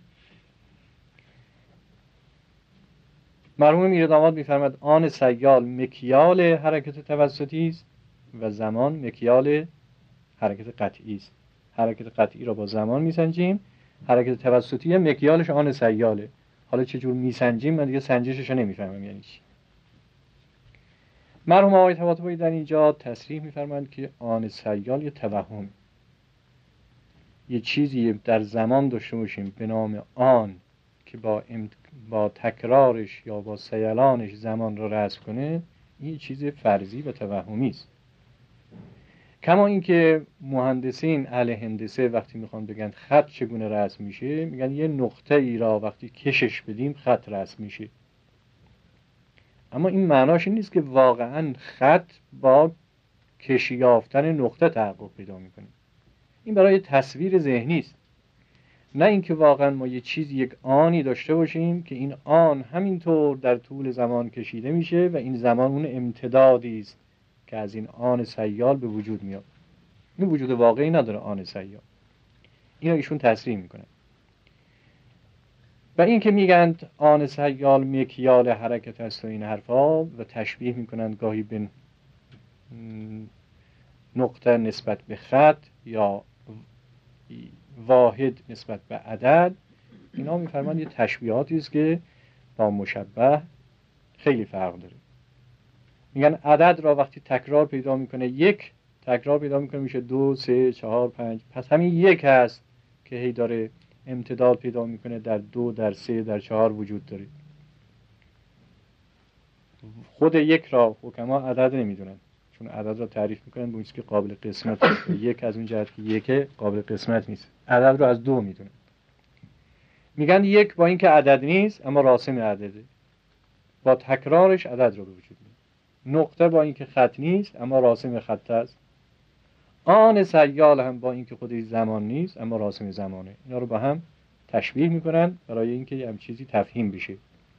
[SPEAKER 1] مرحوم میرداماد میفرماد آن سیال مکیال حرکت توسطی است و زمان مکیال حرکت قطعی است. حرکت قطعی را با زمان میسنجیم، حرکت توسطی مکیالش آن سیاله. حالا چجور میسنجیم من دیگه سنجشش رو نمیفهمم یعنی چی. مرحوم آقای طباطبایی در اینجا تصریح میفرمایند که آن سیال یه توهم، یه چیزی در زمان داشته باشیم به نام آن که با امت... با تکرارش یا با سیلانش زمان را رسم کنه، این چیز فرضی و توهمی است. کما اینکه مهندسین اهل هندسه وقتی میخوان بگن خط چگونه رسم میشه، میگن یه نقطه ای را وقتی کشش بدیم خط رسم میشه. اما این معناش این نیست که واقعا خط با کشی یافتن نقطه تحقق پیدا میکنه. این برای تصویر ذهنی است، نه اینکه واقعا ما یه چیز یک آنی داشته باشیم که این آن همینطور در طول زمان کشیده میشه و این زمان اون امتدادی است که از این آن سیال به وجود میاد. این وجود واقعی نداره آن سیال. اینو ایشون تصریح میکنه. و این که میگند آن سیال مکیال حرکت است و این حرفا، و تشبیه میکنند گاهی به نقطه نسبت به خط یا واحد نسبت به عدد، اینا میفرمایند یه تشبیهاتی است که با مشبه خیلی فرق داره. میگن عدد را وقتی تکرار پیدا میکنه، یک تکرار پیدا میکنه میشه دو، سه، چهار، پنج، پس همین یک هست که هی داره امتداد پیدا میکنه، در دو، در سه، در چهار وجود داره. خود یک را حکما عدد نمیدونن، چون عدد را تعریف میکنن به که قابل قسمت است. یک از اون جهت که یک قابل قسمت نیست، عدد را از دو میدونن. میگن یک با اینکه عدد نیست اما راسم عدده، با تکرارش عدد را به وجود میاره. نقطه با اینکه خط نیست اما راسم خط است. آن سیال هم با اینکه خودش زمان نیست اما راسم زمانه. اینا رو با هم تشبیه میکنن برای اینکه هم چیزی تفهیم بشه.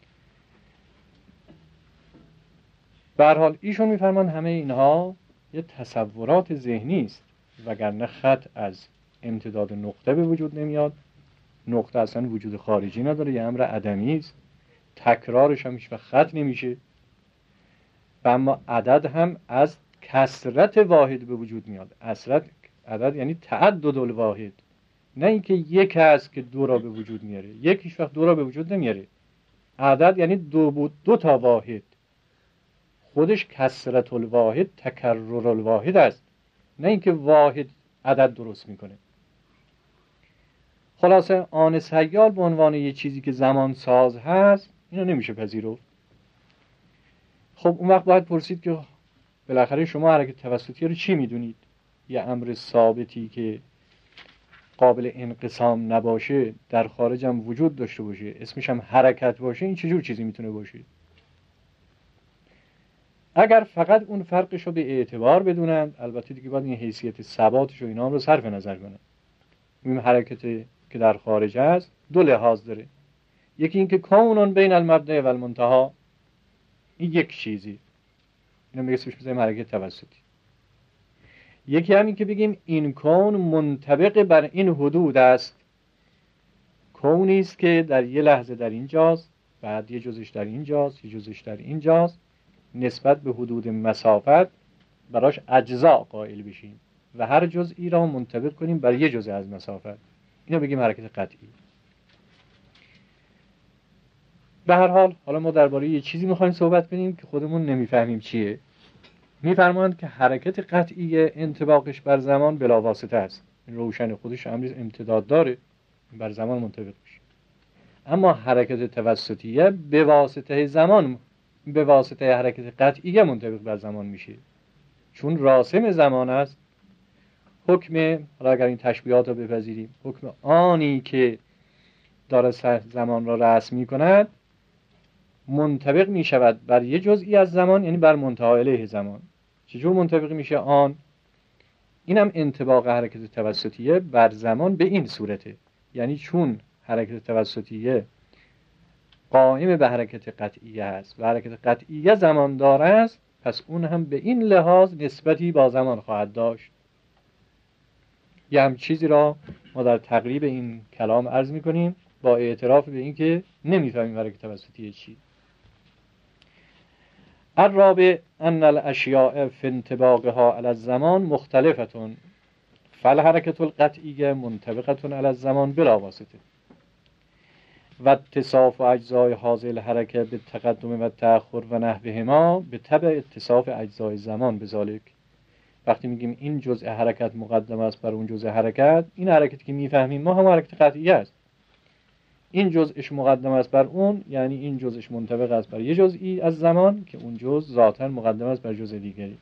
[SPEAKER 1] به هر حال ایشون میفرمان همه اینها یه تصورات ذهنی است، وگرنه خط از امتداد نقطه به وجود نمیاد. نقطه اصلا وجود خارجی نداره، یه امر عدمی است، تکرارش هم هیچ وقت خط نمیشه. و اما عدد هم از کثرت واحد به وجود میاد. کثرت عدد یعنی تعدد الواحد، نه اینکه یک هست که دو را به وجود میاره. یک هیچ وقت دو را به وجود نمیاره. عدد یعنی دو بود، دو تا واحد، خودش کثرت الواحد، تکرر الواحد است، نه اینکه واحد عدد درست میکنه. خلاصه آن سیال به عنوان یه چیزی که زمان ساز هست اینو نمیشه پذیرفت. خب اون وقت باید پرسید که بالاخره شما حرکت توسطی رو چی میدونید؟ یه امر ثابتی که قابل انقسام نباشه، در خارج هم وجود داشته باشه، اسمش هم حرکت باشه، این چجور چیزی میتونه باشه؟ اگر فقط اون فرقش رو به اعتبار بدونن، البته دیگه باید این حیثیت ثباتش و اینا هم رو صرف نظر کنن. این حرکتی که در خارج هست دو لحاظ داره. یکی این که کونون بین المبدأ و المنتهی، این یک چیزی، اینو میگه اسمش بزنیم حرکت توسطی. یکی همین که بگیم این کون منطبق بر این حدود است، کونی است که در یه لحظه در اینجاست، بعد یه جزش در اینجاست، یه جزش در اینجاست، نسبت به حدود مسافت براش اجزا قائل بشیم و هر جزئی را منطبق کنیم بر یه جزء از مسافت، اینو بگیم حرکت قطعی. به هر حال حالا ما درباره یه چیزی میخوایم صحبت کنیم که خودمون نمیفهمیم چیه. میفرمایند که حرکت قطعی انطباقش بر زمان بلا واسطه است، روشن خودش امر امتداد داره، بر زمان منطبق میشه. اما حرکت توسطیه به واسطه زمان، به واسطه حرکت قطعیه منطبق بر زمان میشه، چون راسم زمان است. حکم، حالا اگر این تشبیهات رو بپذیریم، حکم آنی که داره زمان را رسم میکند منطبق میشود بر یه جزئی از زمان، یعنی بر منتهی الیه زمان. چجور منطبق میشه آن؟ اینم انطباق حرکت توسطیه بر زمان به این صورته، یعنی چون حرکت توسطیه قائم به حرکت قطعیه است و حرکت قطعیه زمان داره است، پس اون هم به این لحاظ نسبتی با زمان خواهد داشت. یه هم چیزی را ما در تقریب این کلام عرض میکنیم با اعتراف به این که نمیفهمیم حرکت توسطیه چی. الرابع ان الاشیاء فی انطباقها علی الزمان مختلفتون فالحرکت القطعیه منطبقه علی الزمان بلا واسطه و اتصاف اجزای حاصل الحرکه به تقدم و تأخر و نحوهما به تبع اتصاف اجزای زمان بذالک. وقتی میگیم این جزء حرکت مقدم است بر اون جزء حرکت، این حرکتی که میفهمیم ما هم حرکت قطعیه است. این جزءش مقدم است بر اون، یعنی این جزءش منطبق است بر یه جزئی از زمان که اون جزء ذاتاً مقدم است بر جزء دیگری.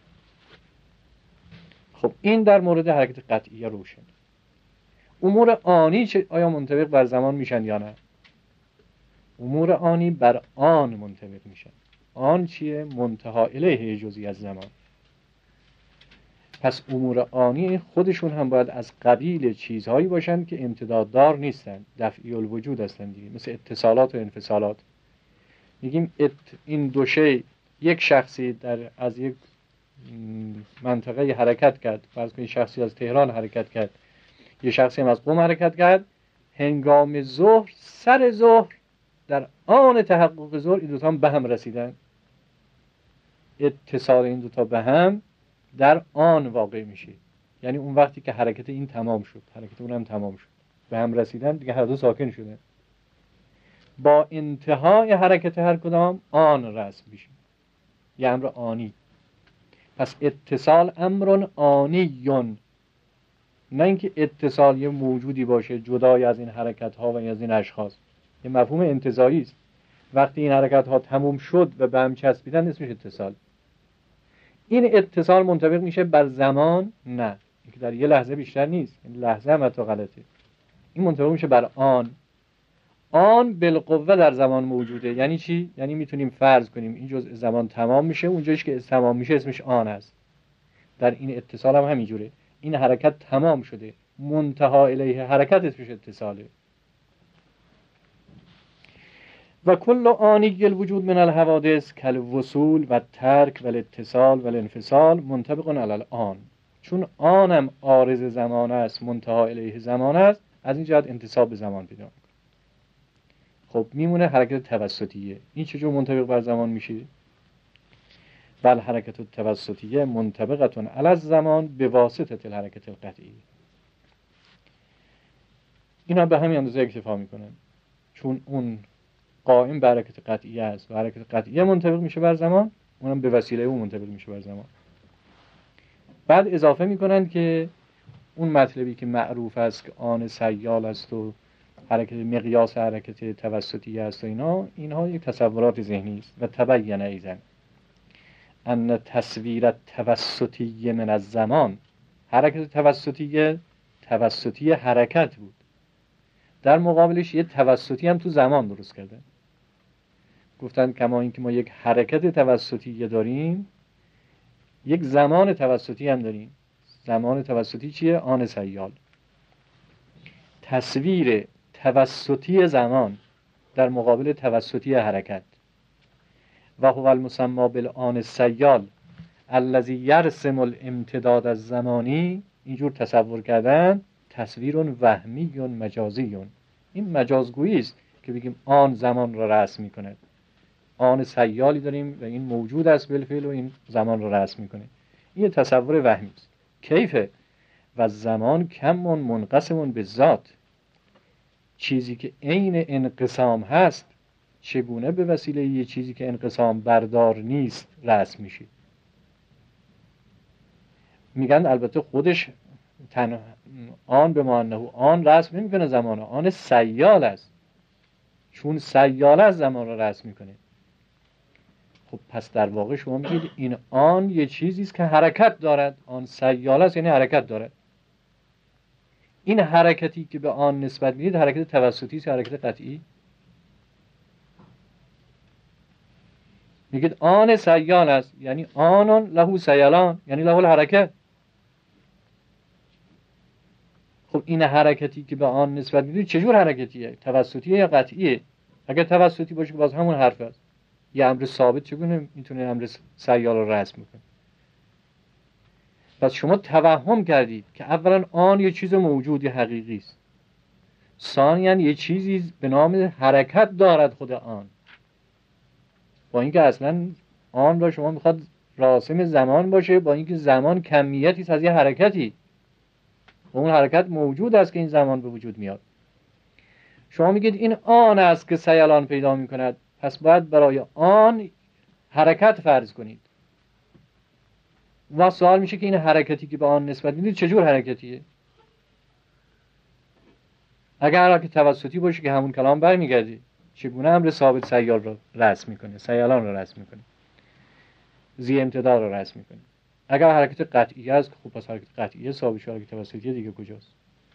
[SPEAKER 1] خب این در مورد حرکت قطعیه روشن. امور آنی چه آیا منطبق بر زمان میشن یا نه؟ امور آنی بر آن منطبق میشن. آن چیه؟ منتهی الیه جزئی از زمان. پس امور آنی خودشون هم باید از قبیل چیزهایی باشند که امتداددار نیستند، دفعی الوجود هستند دیگه، مثل اتصالات و انفصالات. میگیم ات این دو شی، یک شخصی در از یک منطقه حرکت کرد، فرض کنید شخصی از تهران حرکت کرد، یه شخصی هم از قم حرکت کرد، هنگام ظهر سر ظهر در آن تحقق ظهر این دوتا هم به هم رسیدن. اتصال این دوتا به هم در آن واقع میشه، یعنی اون وقتی که حرکت این تمام شد، حرکت اون هم تمام شد، به هم رسیدن دیگه، هر دو ساکن شدن. با انتهای حرکت هر کدام آن رسم میشه، یه امر آنی. پس اتصال امر آنیون، نه اینکه اتصال یه موجودی باشه جدای از این حرکت ها و از این اشخاص. یه مفهوم انتزاعی است. وقتی این حرکت ها تموم شد و به هم چسبیدن اسمش اتصال. این اتصال منطبق میشه بر زمان؟ نه، اینکه در یه لحظه بیشتر نیست، این لحظه هم حتی غلطه. این منطبق میشه بر آن. آن بالقوه در زمان موجوده. یعنی چی؟ یعنی میتونیم فرض کنیم این جزء زمان تمام میشه، اونجایش که تمام میشه اسمش آن است. در این اتصال هم همینجوره، این حرکت تمام شده، منتهی الیه حرکت اسمش اتصاله. و کل آنی الوجود من الحوادث کالوصول و ترک و الاتصال و الانفصال منطبق علی الآن. چون آنم عارض زمان است، منتهی الیه زمان است، از این جهت انتصاب به زمان پیدا میکنه. خب میمونه حرکت توسطیه. این چجور منطبق بر زمان میشه؟ بل حرکت توسطیه منطبقتون علی الزمان به واسطه الحرکت القطعی. اینا به همین اندازه اکتفا میکنن، چون اون قائم به حرکت قطعیه است و حرکت قطعیه منطبق میشه بر زمان، اونم به وسیله اون منطبق میشه بر زمان. بعد اضافه میکنن که اون مطلبی که معروف است که آن سیال است و حرکت مقیاس حرکت توسطی است و اینا، اینها یک تصورات ذهنی است. و تبین ایضا ان تصویر توسطی من الزمان، حرکت توسطی توسطی حرکت بود، در مقابلش یه توسطی هم تو زمان درست کرده. گفتن کما اینکه ما یک حرکت توسطی داریم، یک زمان توسطی هم داریم. زمان توسطی چیه؟ آن سیال. تصویر توسطی زمان در مقابل توسطی حرکت. و هو المسمى بالآن السیال الذی یرسم الامتداد الزمانی، اینجور تصور کردن تصویر وهمی مجازی. این مجازگویی است که بگیم آن زمان را رسم می‌کند. آن سیالی داریم و این موجود است بالفعل و این زمان را رسم می‌کنه. این تصور وهمی است. کیف و زمان کم منقسم به ذات، چیزی که عین انقسام هست چگونه به وسیله یه چیزی که انقسام بردار نیست رسم میشه؟ میگن البته خودش تن... آن به معنی آن رسم نمیکنه زمان، آن سیال است، چون سیال از زمان را رسم میکنه. خب پس در واقع شما میگید این آن یه چیزی است که حرکت دارد، آن سیال است یعنی حرکت دارد. این حرکتی که به آن نسبت میدید حرکت توسطی است، حرکت قطعی. میگید آن سیال است یعنی آن له سیالان، یعنی له الحرکت. خب این حرکتی که به آن نسبت میدید چجور حرکتیه؟ توسطیه یا قطعیه؟ اگر توسطی باشه که باز همون حرف است. یه امر ثابت چگونه میتونه امر سیال رو رسم کنه؟ پس شما توهم کردید که اولا آن یه چیز موجودی حقیقی است، ثانیاً یه چیزی به نام حرکت دارد خود آن، با اینکه اصلا آن را شما میخواد راسم زمان باشه، با اینکه زمان کمیتی است از یه حرکتی و اون حرکت موجود است که این زمان به وجود میاد. شما میگید این آن است که سیلان پیدا میکند، پس باید برای آن حرکت فرض کنید. و سوال میشه که این حرکتی که به آن نسبت میدید چجور حرکتیه؟ اگر حرکت توسطی باشه که همون کلام برمیگردی، چگونه امر ثابت سیال رو رسم میکنه، سیالان رو رسم میکنه، زی امتداد رو رسم میکنه؟ اگر حرکت قطعی است خب پس حرکت قطعی ثابت شد، حرکت توسطی دیگه کجاست؟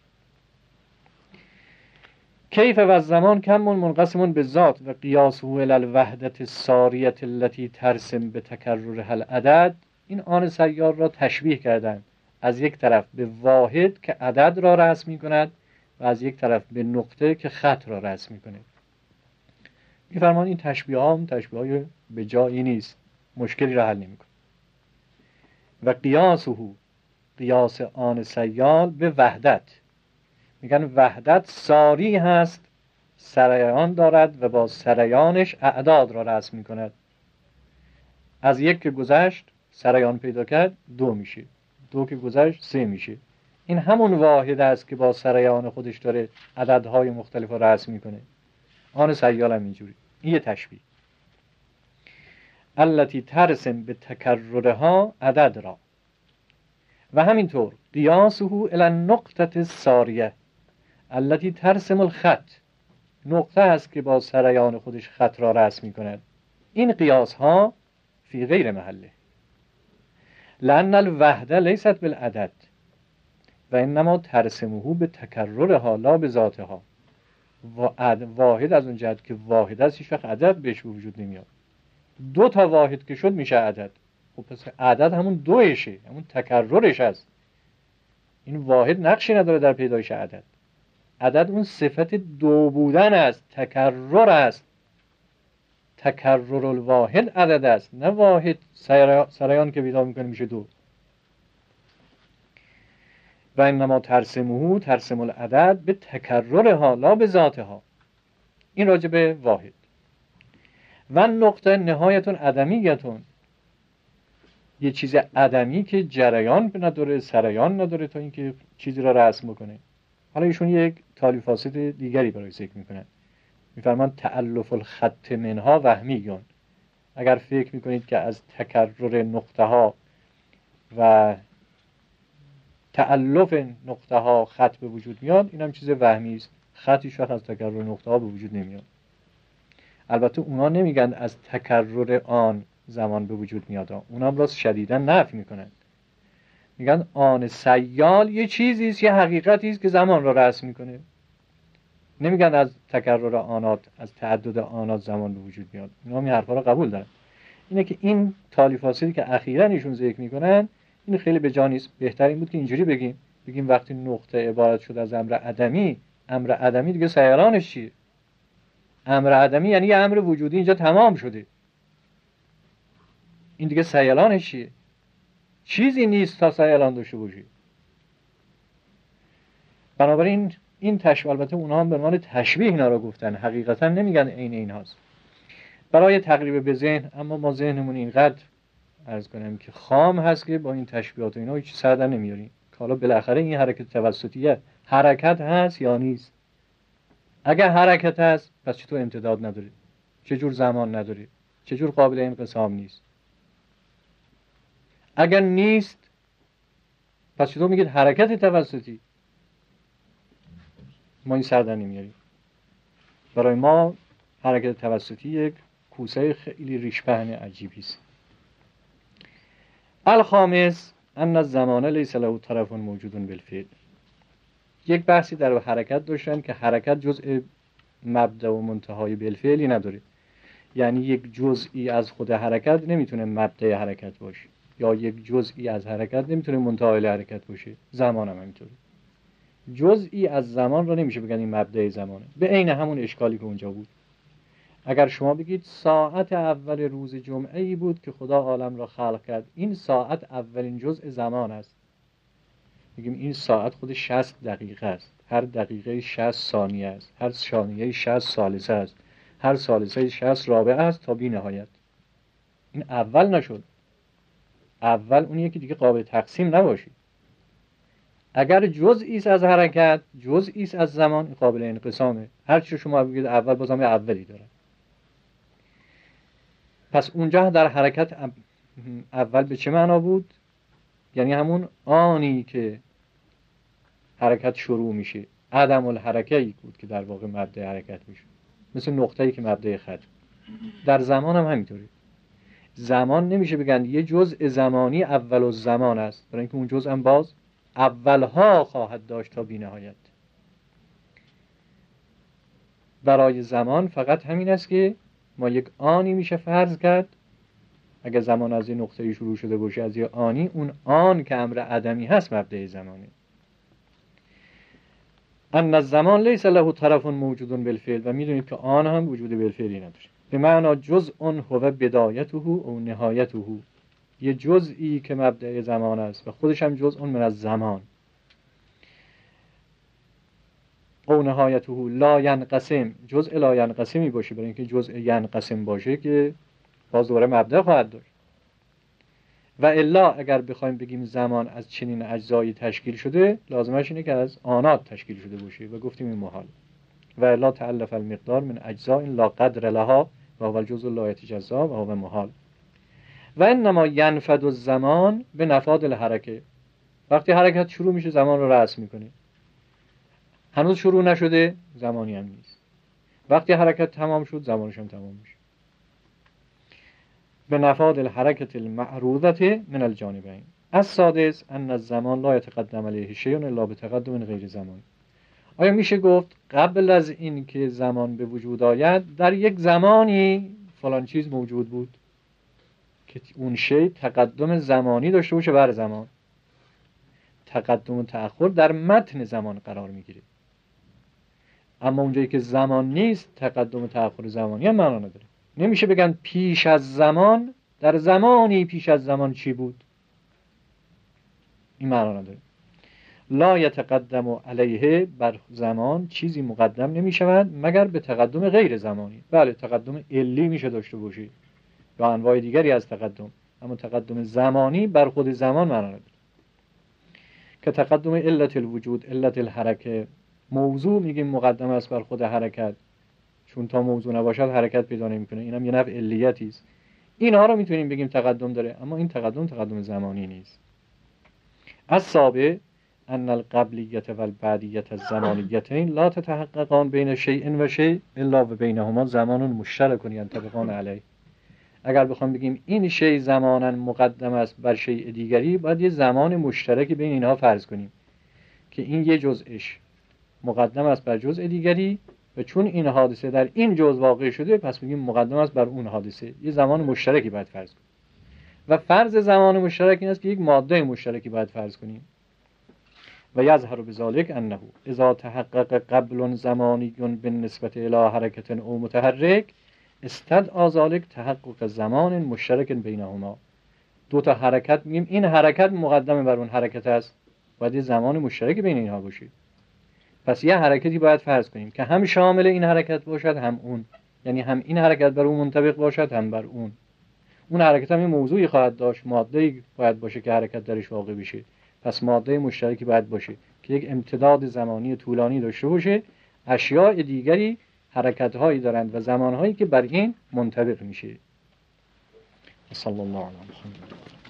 [SPEAKER 1] کیف و زمان کم منقسم به ذات و قیاسه الی الوحدة الساریة التي ترسم به تکررها العدد. این آن سیال را تشبیه کردن از یک طرف به واحد که عدد را رسم میکند و از یک طرف به نقطه که خط را رسم میکنه. میفرمان این تشبیه ها تشبیه های به جایی نیست، مشکلی را حل نمیکنه. و قیاسه، قیاس آن سیال به وحدت، میگن وحدت ساری هست، سریان دارد و با سریانش اعداد را رسم میکند. از یک که گذشت سریان پیدا کرد دو میشه، دو که گذشت سه میشه. این همون واحد است که با سریان خودش داره عددهای مختلف را رسم میکنه. آن سیال هم اینجوری. این یه تشبیه. التي ترسم به تکررها عدد را. و همینطور قیاسه الی النقطة الساریه التي ترسم الخط، نقطه است که با سریان خودش خط را رسم میکند. این قیاس ها فی غیر محله، لأن الوحده لیست بالعدد و انما ترسمه به تکررها لا به ذاتها. واحد از اون جهت که واحد است هیچ وقت عدد بهش وجود نمیاد. دو تا واحد که شد میشه عدد. خب پس عدد همون دوشه، همون تکررش است. این واحد نقشی نداره در پیدایش عدد. عدد اون صفت دو بودن است، تکرر است. تکرر الواحد عدد است، نه واحد سریان که پیدا میکنه میشه دو. و انما ترسمه ترسم العدد به تکررها لا به ذاتها. این راجع به واحد. و نقطه نهایتون عدمیتون، یه چیز عدمی که جریان نداره، سریان نداره تا اینکه چیزی را رسم بکنه. حالا ایشون یک تالیفاسد دیگری برای ذکر میکنن، میفرمان تألف الخط منها وهمیون. اگر فکر میکنید که از تکرر نقطه ها و تألف نقطه ها خط به وجود میاد، این هم چیز وهمی است. خطیش وقت از تکرر نقطه ها به وجود نمیاد. البته اونا نمیگن از تکرر آن زمان به وجود میاد، اونا هم راست شدیداً نفی میکنن، میگن آن سیال یه چیزی است، یه حقیقتی است که زمان را رسم میکنه. نمیگن از تکرر آنات، از تعدد آنات زمان به وجود میاد. اونا هم این حرفا رو قبول دارن. اینه که این تالیفاتی که اخیراً ایشون ذکر میکنن این خیلی به جا نیست. بهتر این بود که اینجوری بگیم بگیم وقتی نقطه عبارت شد از امر عدمی، امر عدمی دیگه سیالانش چیه؟ امر عدمی یعنی یه امر وجودی اینجا تمام شده، این دیگه سیالانش چیه؟ چیزی نیست تا سیالان داشته باشه. بنابراین این تشبیه، البته اونها هم به عنوان تشبیه اینا رو گفتن، حقیقتا نمیگن عین این هاست برای تقریب به ذهن. اما ما ذهنمون اینقدر عرض کنم که خام هست که با این تشبیهات و اینا هیچ سر در نمیاریم که حالا بالاخره این حرکت توسطیه حرکت هست یا نیست. اگر حرکت هست پس چطور امتداد نداره؟ چجور زمان نداره؟ چجور قابل انقسام نیست؟ اگر نیست پس چطور میگید حرکت توسطی؟ ما این سر در نمیاریم. برای ما حرکت توسطی یک کوسه خیلی ریش پهن عجیبی است. الخامس ان الزمان لیس له طرف موجود بالفعل. یک بحثی در حرکت داشتن که حرکت جزء مبدا و منتهای بالفعلی نداره، یعنی یک جزئی از خود حرکت نمیتونه مبدأ حرکت باشه یا یک جزئی از حرکت نمیتونه منتهای حرکت باشه. زمان هم همینطوره. جزئی از زمان رو نمیشه بگن این مبدأ زمانه، به عین همون اشکالی که اونجا بود. اگر شما بگید ساعت اول روز جمعه ای بود که خدا عالم را خلق کرد، این ساعت اولین جزء زمان است. میگیم این ساعت خود شصت دقیقه است، هر دقیقه شصت ثانیه است، هر ثانیه شصت ثالثه است، هر ثالثه شصت رابعه است تا بی نهایت. این اول نشد. اول اون یکی دیگه قابل تقسیم نباشی. اگر جزئی است از حرکت، جزئی است از زمان، قابل انقسامه. هر چی شما بگید اول بازم یه اولی داره. پس اونجا در حرکت اول به چه معنا بود؟ یعنی همون آنی که حرکت شروع میشه، عدم الحرکه‌ای بود که در واقع مبدأ حرکت میشه، مثل نقطه‌ای که مبدأ خط. در زمان هم همینطوری. زمان نمیشه بگن یه جزء زمانی اول الزمان است، برای اینکه اون جزء هم باز اولها خواهد داشت تا بی نهایت. برای زمان فقط همین است که ما یک آنی میشه فرض کرد، اگر زمان از یه نقطه‌ای شروع شده باشه، از یه آنی، اون آن که امر عدمی هست مبدأ زمانه. ان الزمان لیس له طرف موجود بالفعل. و میدونید که آن هم وجود بالفعلی نداره. به معنی جزء هو بدایته او نهایته، یه جزئی که مبدأ زمان است و خودش هم جزء من از زمان. او نهایته لا ینقسم، جزء لا ینقسمی باشه، برای اینکه جزء ینقسم باشه که باز دوباره مبدأ خواهد داشت. و الا اگر بخوایم بگیم زمان از چنین اجزایی تشکیل شده، لازمش اینه که از آنات تشکیل شده باشه و گفتیم این محال. و الا تألف المقدار من اجزاء لا قدر لها و هو الجزء لا يتجزا و هو محال. و انما ينفد الزمان به نفاذ الحرکه. وقتی حرکت شروع میشه زمان رو رسم میکنه. هنوز شروع نشده زمانی هم نیست. وقتی حرکت تمام شد زمانش هم تمام میشه. به نفاذ الحرکت المعروضه من الجانبین. السادس ان الزمان لا يتقدم علیه شیء الا بتقدم غیر زمان. آیا میشه گفت قبل از این که زمان به وجود آید در یک زمانی فلان چیز موجود بود که اون شی تقدم زمانی داشته باشه بر زمان؟ تقدم و تأخر در متن زمان قرار میگیره. اما اونجایی که زمان نیست تقدم و تأخر زمانی هم معنا نداره. نمیشه بگن پیش از زمان در زمانی پیش از زمان چی بود، این معنا نداره. لا یتقدم علیه، بر زمان چیزی مقدم نمی شود مگر به تقدم غیر زمانی. بله تقدم علی میشه داشته باشه یا انواع دیگری از تقدم، اما تقدم زمانی بر خود زمان معنا نداره. که تقدم علت الوجود، علت الحرکه، موضوع میگیم مقدم است بر خود حرکت، چون تا موضوع نباشد حرکت پیدا نمیکنه. اینم یه نوع علیتی است. اینها رو میتونیم بگیم تقدم داره، اما این تقدم تقدم زمانی نیست. السابع ان القبلیت و البعدیت الزمانیتین لا تتحققان بین شیء و شیء الا و بینهما زمان مشترک ینطبقان علیه. اگر بخوام بگیم این شیء زمانا مقدم است بر شیء دیگری، باید یه زمان مشترکی بین اینها فرض کنیم که این یه جزءش مقدم است بر جزء دیگری و چون این حادثه در این جزء واقع شده پس بگیم مقدم است بر اون حادثه. یه زمان مشترکی باید فرض کنیم و فرض زمان مشترک این است که یک ماده مشترکی باید فرض کنیم. و یظهر بذلک انه اذا تحقق قبل زمانی بالنسبه الی حرکت او متحرک استدعا ذلک تحقق زمان مشترک بینهما. دو تا حرکت میگیم این حرکت مقدم بر اون حرکت است، باید یه زمان مشترکی بین اینها باشه. پس یه حرکتی باید فرض کنیم که هم شامل این حرکت باشد هم اون، یعنی هم این حرکت بر اون منطبق باشد هم بر اون. اون حرکت هم یه موضوعی خواهد داشت، ماده‌ای باید باشه که حرکت درش واقع بشه. پس ماده مشترکی باید باشه که یک امتداد زمانی طولانی داشته باشه. اشیاء دیگری حرکت‌هایی دارند و زمان‌هایی که بر این منطبق میشه. صلی الله علیه و سلم.